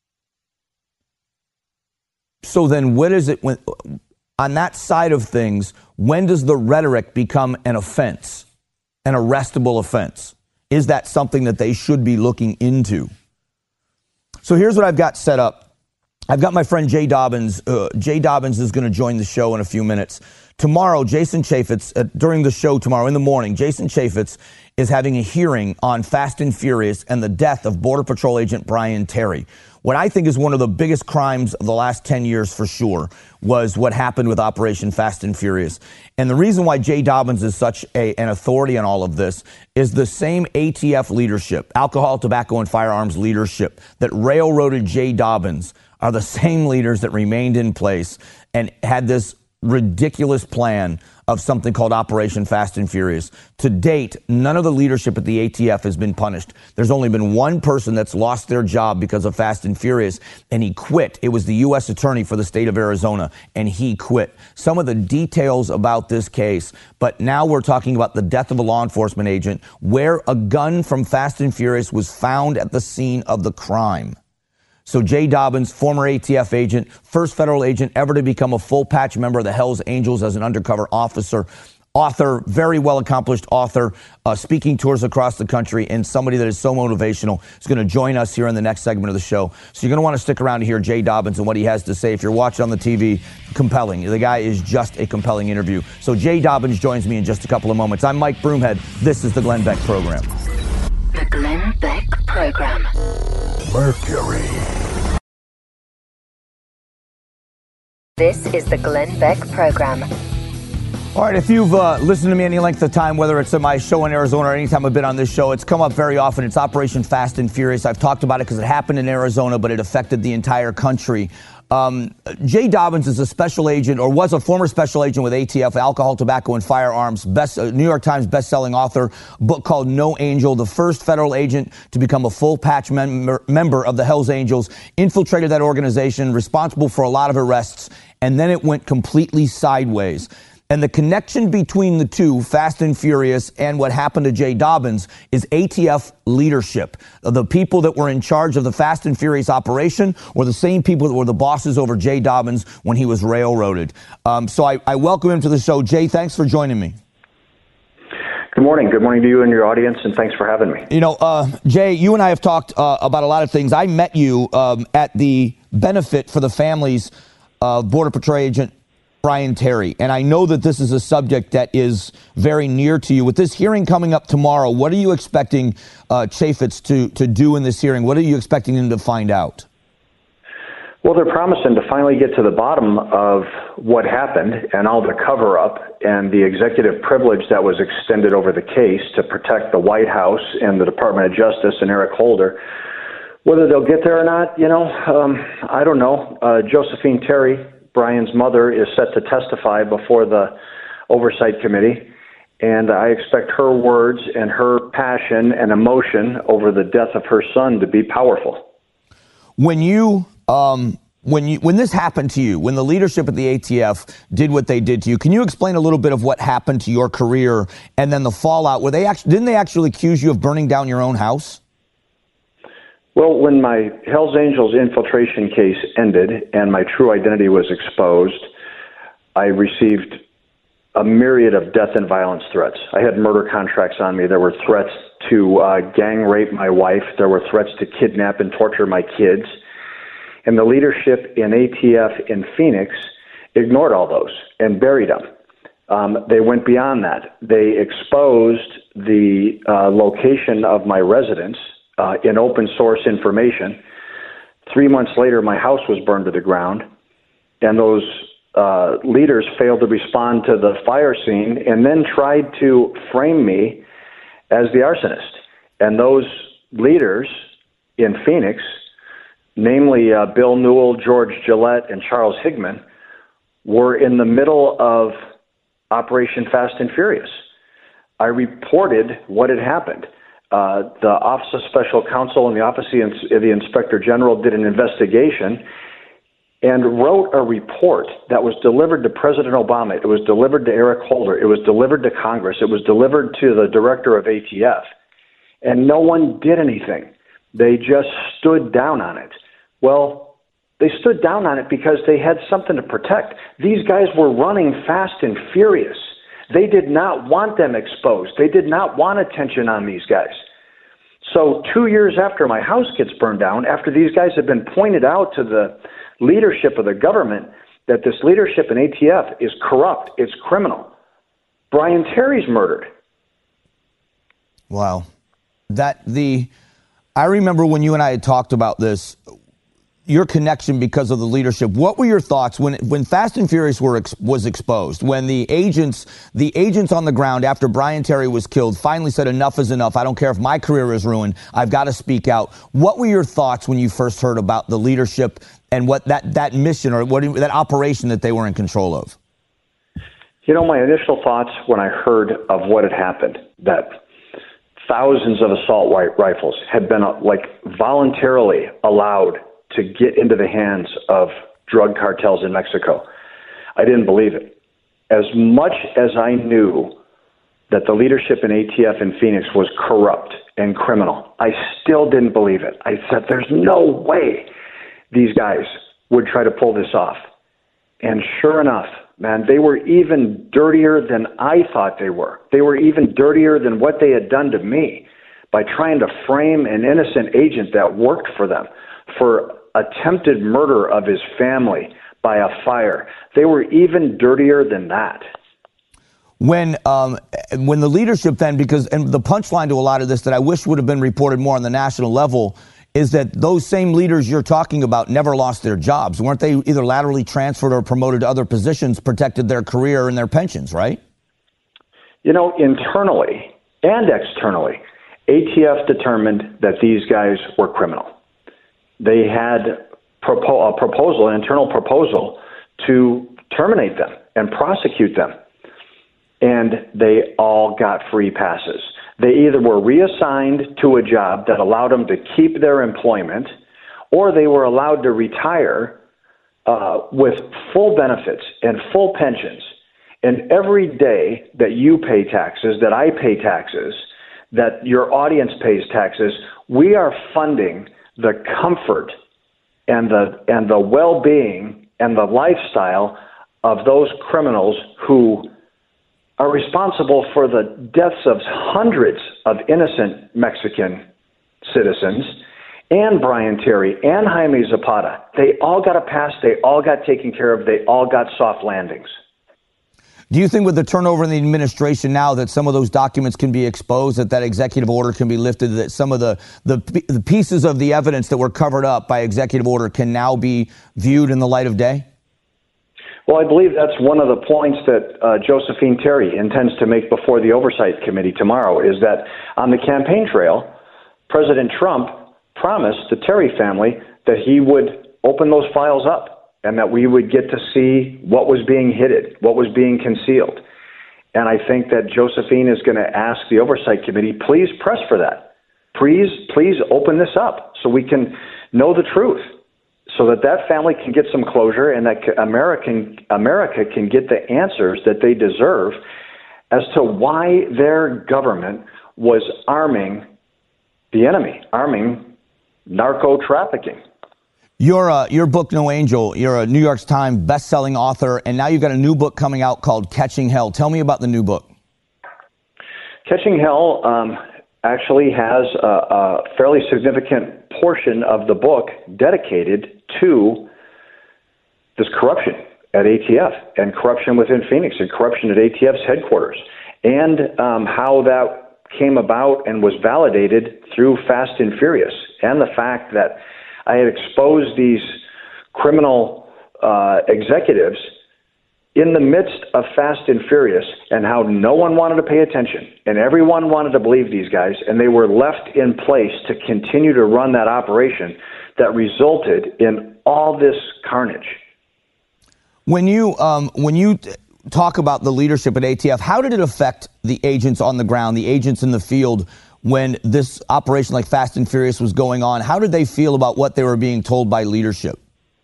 S3: So then what is it on that side of things, when does the rhetoric become an offense, an arrestable offense? Is that something that they should be looking into? So here's what I've got set up. I've got my friend Jay Dobbins. Jay Dobbins is going to join the show in a few minutes. Tomorrow, Jason Chaffetz, during the show tomorrow in the morning, Jason Chaffetz is having a hearing on Fast and Furious and the death of Border Patrol agent Brian Terry. What I think is one of the biggest crimes of the last 10 years for sure was what happened with Operation Fast and Furious. And the reason why Jay Dobbins is such an authority on all of this is the same ATF leadership, alcohol, tobacco, and firearms leadership that railroaded Jay Dobbins are the same leaders that remained in place and had this ridiculous plan of something called Operation Fast and Furious. To date, none of the leadership at the ATF has been punished. There's only been one person that's lost their job because of Fast and Furious, and he quit. It was the U.S. attorney for the state of Arizona, and he quit. Some of the details about this case, but now we're talking about the death of a law enforcement agent where a gun from Fast and Furious was found at the scene of the crime. So Jay Dobbins, former ATF agent, first federal agent ever to become a full patch member of the Hells Angels as an undercover officer, author, very well accomplished author, speaking tours across the country, and somebody that is so motivational is going to join us here in the next segment of the show. So you're going to want to stick around to hear Jay Dobbins and what he has to say. If you're watching on the TV, compelling. The guy is just a compelling interview. So Jay Dobbins joins me in just a couple of moments. I'm Mike Broomhead. This is the Glenn Beck Program.
S2: The Glenn Beck Program.
S4: Mercury.
S1: This is the Glenn Beck Program.
S3: All right, if you've listened to me any length of time, whether it's in my show in Arizona or anytime I've been on this show, it's come up very often. It's Operation Fast and Furious. I've talked about it because it happened in Arizona, but it affected the entire country. Jay Dobbins is a special agent, or was a former special agent with ATF, alcohol, tobacco, and firearms. New York Times best-selling author, a book called No Angel, the first federal agent to become a full patch member of the Hells Angels, infiltrated that organization, responsible for a lot of arrests, and then it went completely sideways. And the connection between the two, Fast and Furious, and what happened to Jay Dobbins is ATF leadership. The people that were in charge of the Fast and Furious operation were the same people that were the bosses over Jay Dobbins when he was railroaded. So I welcome him to the show. Jay, thanks for joining me.
S7: Good morning. Good morning to you and your audience, and thanks for having me.
S3: Jay, you and I have talked about a lot of things. I met you at the benefit for the families of Border Patrol agent Brian Terry, and I know that this is a subject that is very near to you. With this hearing coming up tomorrow, what are you expecting Chaffetz to do in this hearing? What are you expecting him to find out?
S7: Well, they're promising to finally get to the bottom of what happened and all the cover-up and the executive privilege that was extended over the case to protect the White House and the Department of Justice and Eric Holder. Whether they'll get there or not, I don't know. Josephine Terry, Brian's mother, is set to testify before the Oversight Committee, and I expect her words and her passion and emotion over the death of her son to be powerful. When
S3: this happened to you, when the leadership at the ATF did what they did to you, can you explain a little bit of what happened to your career and then the fallout? Didn't they actually accuse you of burning down your own house?
S7: Well, when my Hells Angels infiltration case ended and my true identity was exposed, I received a myriad of death and violence threats. I had murder contracts on me. There were threats to gang rape my wife. There were threats to kidnap and torture my kids. And the leadership in ATF in Phoenix ignored all those and buried them. They went beyond that. They exposed the location of my residence in open source information. 3 months later, my house was burned to the ground, and those leaders failed to respond to the fire scene and then tried to frame me as the arsonist. And those leaders in Phoenix, namely Bill Newell, George Gillette, and Charles Higman, were in the middle of Operation Fast and Furious. I reported what had happened. The Office of Special Counsel and the Office of the Inspector General did an investigation and wrote a report that was delivered to President Obama. It was delivered to Eric Holder. It was delivered to Congress. It was delivered to the director of ATF. And no one did anything. They just stood down on it. Well, they stood down on it because they had something to protect. These guys were running fast and furious. They did not want them exposed. They did not want attention on these guys. So 2 years after my house gets burned down, after these guys have been pointed out to the leadership of the government that this leadership in ATF is corrupt, it's criminal, Brian Terry's murdered.
S3: Wow. I remember when you and I had talked about this, your connection because of the leadership. What were your thoughts when Fast and Furious was exposed, when the agents on the ground after Brian Terry was killed finally said enough is enough, I don't care if my career is ruined, I've got to speak out. What were your thoughts when you first heard about the leadership and what that mission or that operation that they were in control of?
S7: You know, my initial thoughts when I heard of what had happened, that thousands of assault rifles had been voluntarily allowed to get into the hands of drug cartels in Mexico. I didn't believe it. As much as I knew that the leadership in ATF in Phoenix was corrupt and criminal, I still didn't believe it. I said, there's no way these guys would try to pull this off. And sure enough, man, they were even dirtier than I thought they were. They were even dirtier than what they had done to me by trying to frame an innocent agent that worked for them for attempted murder of his family by a fire. They were even dirtier than that.
S3: When the leadership then, and the punchline to a lot of this that I wish would have been reported more on the national level is that those same leaders you're talking about never lost their jobs. Weren't they either laterally transferred or promoted to other positions, protected their career and their pensions, right? You know,
S7: internally and externally, ATF determined that these guys were criminal. They had an internal proposal to terminate them and prosecute them. And they all got free passes. They either were reassigned to a job that allowed them to keep their employment, or they were allowed to retire with full benefits and full pensions. And every day that you pay taxes, that I pay taxes, that your audience pays taxes, we are funding the comfort and the well-being and the lifestyle of those criminals who are responsible for the deaths of hundreds of innocent Mexican citizens, and Brian Terry and Jaime Zapata. They all got a pass. They all got taken care of. They all got soft landings.
S3: Do you think with the turnover in the administration now that some of those documents can be exposed, that executive order can be lifted, that some of the pieces of the evidence that were covered up by executive order can now be viewed in the light of day?
S7: Well, I believe that's one of the points that Josephine Terry intends to make before the Oversight Committee tomorrow, is that on the campaign trail, President Trump promised the Terry family that he would open those files up, and that we would get to see what was being hidden, what was being concealed. And I think that Josephine is going to ask the Oversight Committee, please press for that. Please open this up so we can know the truth, so that family can get some closure and that America can get the answers that they deserve as to why their government was arming the enemy, arming narco trafficking.
S3: Your book, No Angel, you're a New York Times best-selling author, and now you've got a new book coming out called Catching Hell. Tell me about the new book.
S7: Catching Hell actually has a fairly significant portion of the book dedicated to this corruption at ATF and corruption within Phoenix and corruption at ATF's headquarters and how that came about and was validated through Fast and Furious, and the fact that I had exposed these criminal executives in the midst of Fast and Furious, and how no one wanted to pay attention and everyone wanted to believe these guys, and they were left in place to continue to run that operation that resulted in all this carnage.
S3: When you talk about the leadership at ATF, how did it affect the agents on the ground, the agents in the field, when this operation like Fast and Furious was going on? How did they feel about what they were being told by leadership?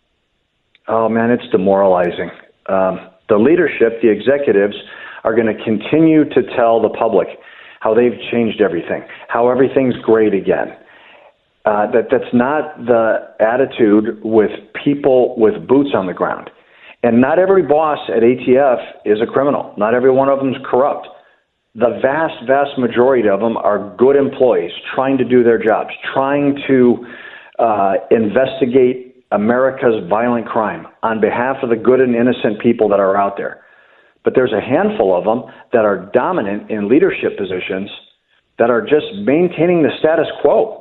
S7: Oh, man, it's demoralizing. The leadership, the executives, are going to continue to tell the public how they've changed everything, how everything's great again. That's not the attitude with people with boots on the ground. And not every boss at ATF is a criminal. Not every one of them is corrupt. The vast, vast majority of them are good employees trying to do their jobs, trying to investigate America's violent crime on behalf of the good and innocent people that are out there. But there's a handful of them that are dominant in leadership positions that are just maintaining the status quo.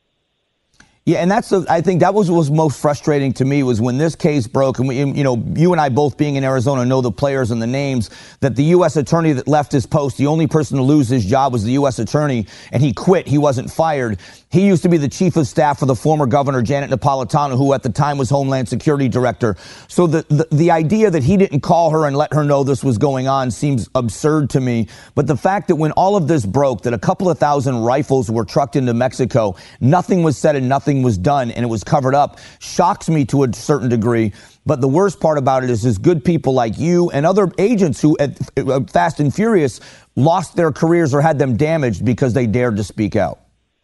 S3: Yeah, and I think that was what was most frustrating to me, was when this case broke, and you and I both being in Arizona know the players and the names, that the U.S. attorney that left his post, the only person to lose his job was the U.S. attorney, and he quit. He wasn't fired. He used to be the chief of staff for the former governor, Janet Napolitano, who at the time was Homeland Security Director. So the idea that he didn't call her and let her know this was going on seems absurd to me. But the fact that when all of this broke, that a couple of thousand rifles were trucked into Mexico, nothing was said and nothing was done, and it was covered up, shocks me to a certain degree. But the worst part about it is good people like you and other agents who at Fast and Furious lost their careers or had them damaged because they dared to speak out.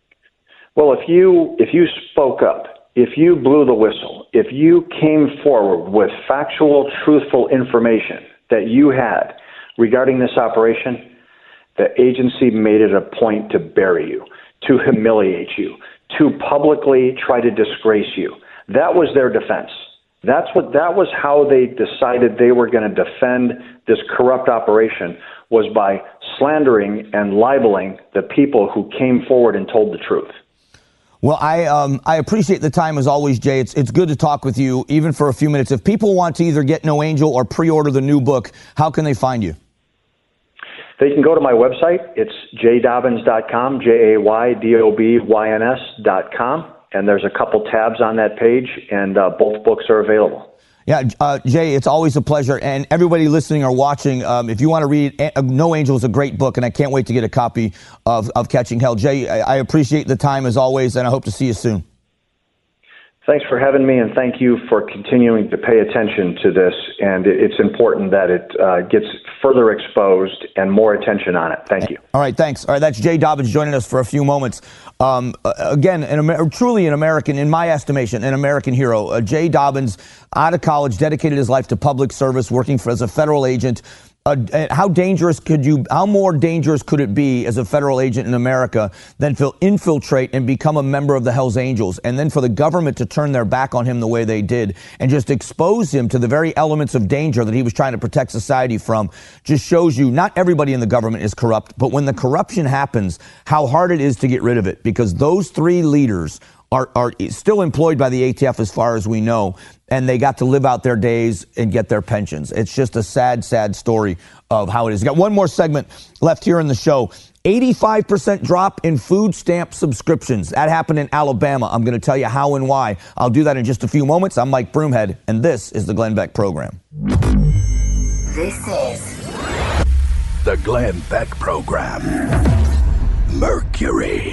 S7: Well, if you spoke up, if you blew the whistle, if you came forward with factual, truthful information that you had regarding this operation, the agency made it a point to bury you, to humiliate you, to publicly try to disgrace you. That was their defense. That was how they decided they were going to defend this corrupt operation, was by slandering and libeling the people who came forward and told the truth.
S3: Well, I appreciate the time as always, Jay. It's good to talk with you, even for a few minutes. If people want to either get No Angel or pre-order the new book, how can they find you?
S7: They can go to my website. It's jaydobyns.com, JAYDOBYNS.com, and there's a couple tabs on that page, and both books are available.
S3: Yeah, Jay, it's always a pleasure. And everybody listening or watching, if you want to read, No Angel is a great book, and I can't wait to get a copy of Catching Hell. Jay, I appreciate the time as always, and I hope to see you soon.
S7: Thanks for having me, and thank you for continuing to pay attention to this. And it's important that it gets further exposed and more attention on it. Thank you.
S3: All right, thanks. All right, that's Jay Dobyns joining us for a few moments. Again, truly an American, in my estimation, an American hero. Jay Dobyns, out of college, dedicated his life to public service, working as a federal agent. How more dangerous could it be as a federal agent in America than to infiltrate and become a member of the Hells Angels, and then for the government to turn their back on him the way they did and just expose him to the very elements of danger that he was trying to protect society from? Just shows you not everybody in the government is corrupt, but when the corruption happens, how hard it is to get rid of it, because those three leaders are still employed by the ATF as far as we know, and they got to live out their days and get their pensions. It's just a sad, sad story of how it is. Got one more segment left here in the show. 85% drop in food stamp subscriptions. That happened in Alabama. I'm going to tell you how and why. I'll do that in just a few moments. I'm Mike Broomhead, and this is the Glenn Beck Program.
S1: This is
S4: The Glenn Beck Program. Mercury.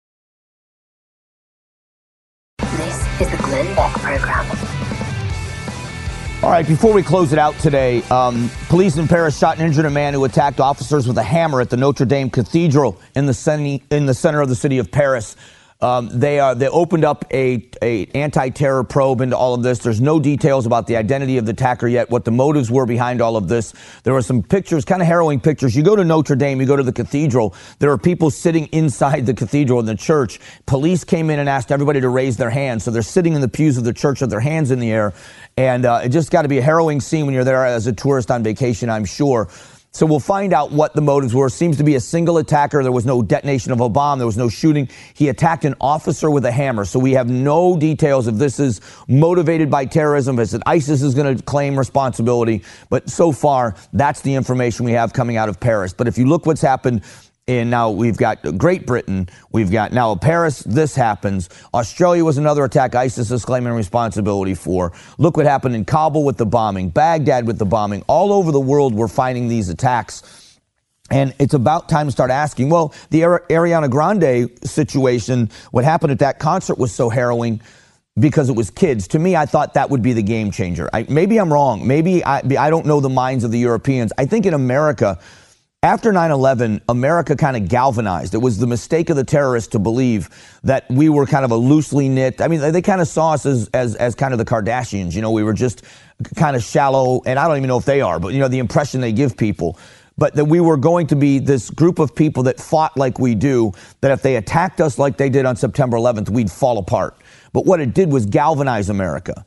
S1: This is the Glenn Beck Program.
S3: All right, before we close it out today, police in Paris shot and injured a man who attacked officers with a hammer at the Notre Dame Cathedral in the center of the city of Paris. They opened up a anti-terror probe into all of this. There's no details about the identity of the attacker yet, what the motives were behind all of this. There were some pictures, kind of harrowing pictures. You go to Notre Dame, you go to the cathedral, there are people sitting inside the cathedral in the church. Police came in and asked everybody to raise their hands. So they're sitting in the pews of the church with their hands in the air. And it just got to be a harrowing scene when you're there as a tourist on vacation, I'm sure. So we'll find out what the motives were. Seems to be a single attacker. There was no detonation of a bomb. There was no shooting. He attacked an officer with a hammer. So we have no details if this is motivated by terrorism, if ISIS is going to claim responsibility. But so far, that's the information we have coming out of Paris. But if you look what's happened, and now we've got Great Britain, we've got now Paris, this happens. Australia was another attack ISIS is claiming responsibility for. Look what happened in Kabul with the bombing, Baghdad with the bombing. All over the world we're finding these attacks. And it's about time to start asking, well, the Ariana Grande situation, what happened at that concert was so harrowing because it was kids. To me, I thought that would be the game changer. Maybe I'm wrong. Maybe I don't know the minds of the Europeans. I think in America, after 9/11, America kind of galvanized. It was the mistake of the terrorists to believe that we were kind of a loosely knit. I mean, they kind of saw us as kind of the Kardashians. You know, we were just kind of shallow, and I don't even know if they are, but, you know, the impression they give people. But that we were going to be this group of people that fought like we do, that if they attacked us like they did on September 11th, we'd fall apart. But what it did was galvanize America.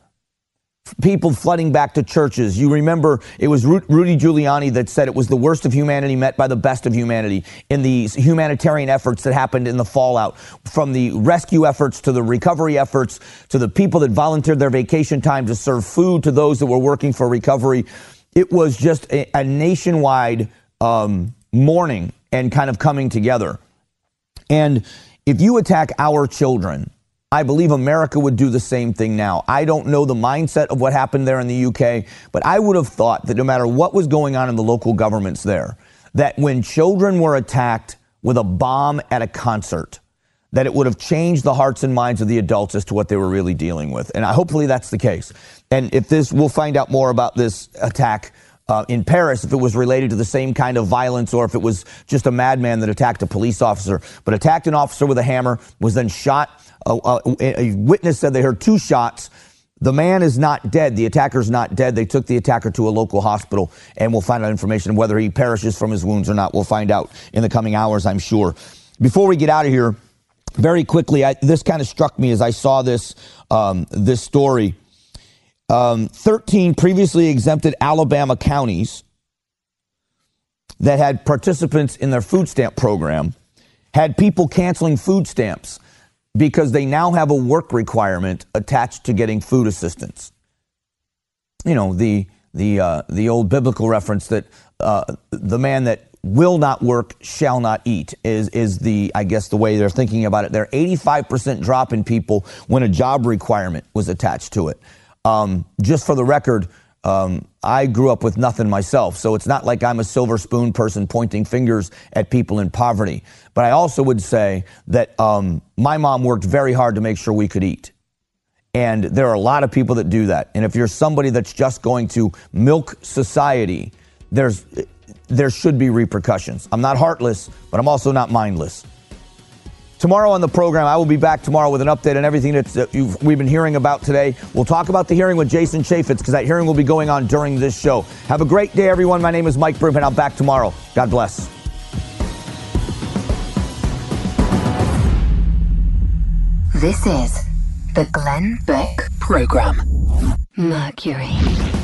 S3: People flooding back to churches. You remember it was Rudy Giuliani that said it was the worst of humanity met by the best of humanity in these humanitarian efforts that happened in the fallout, from the rescue efforts to the recovery efforts to the people that volunteered their vacation time to serve food to those that were working for recovery. It was just a nationwide mourning and kind of coming together. And if you attack our children, I believe America would do the same thing now. I don't know the mindset of what happened there in the UK, but I would have thought that no matter what was going on in the local governments there, that when children were attacked with a bomb at a concert, that it would have changed the hearts and minds of the adults as to what they were really dealing with. And hopefully that's the case. And if this, we'll find out more about this attack in Paris, if it was related to the same kind of violence or if it was just a madman that attacked a police officer, but attacked an officer with a hammer, was then shot. A witness said they heard 2 shots. The man is not dead. The attacker's not dead. They took the attacker to a local hospital, and we'll find out information on whether he perishes from his wounds or not. We'll find out in the coming hours, I'm sure. Before we get out of here, very quickly, this kind of struck me as I saw this story. 13 previously exempted Alabama counties that had participants in their food stamp program had people canceling food stamps because they now have a work requirement attached to getting food assistance. You know, the old biblical reference that the man that will not work shall not eat is the, I guess, the way they're thinking about it. There 85% drop in people when a job requirement was attached to it. Just for the record, I grew up with nothing myself, so it's not like I'm a silver spoon person pointing fingers at people in poverty. But I also would say that my mom worked very hard to make sure we could eat. And there are a lot of people that do that. And if you're somebody that's just going to milk society, there should be repercussions. I'm not heartless, but I'm also not mindless. Tomorrow on the program, I will be back tomorrow with an update on everything that we've been hearing about today. We'll talk about the hearing with Jason Chaffetz because that hearing will be going on during this show. Have a great day, everyone. My name is Mike Broom, and I'm back tomorrow. God bless.
S2: This is the Glenn Beck Program. Mercury.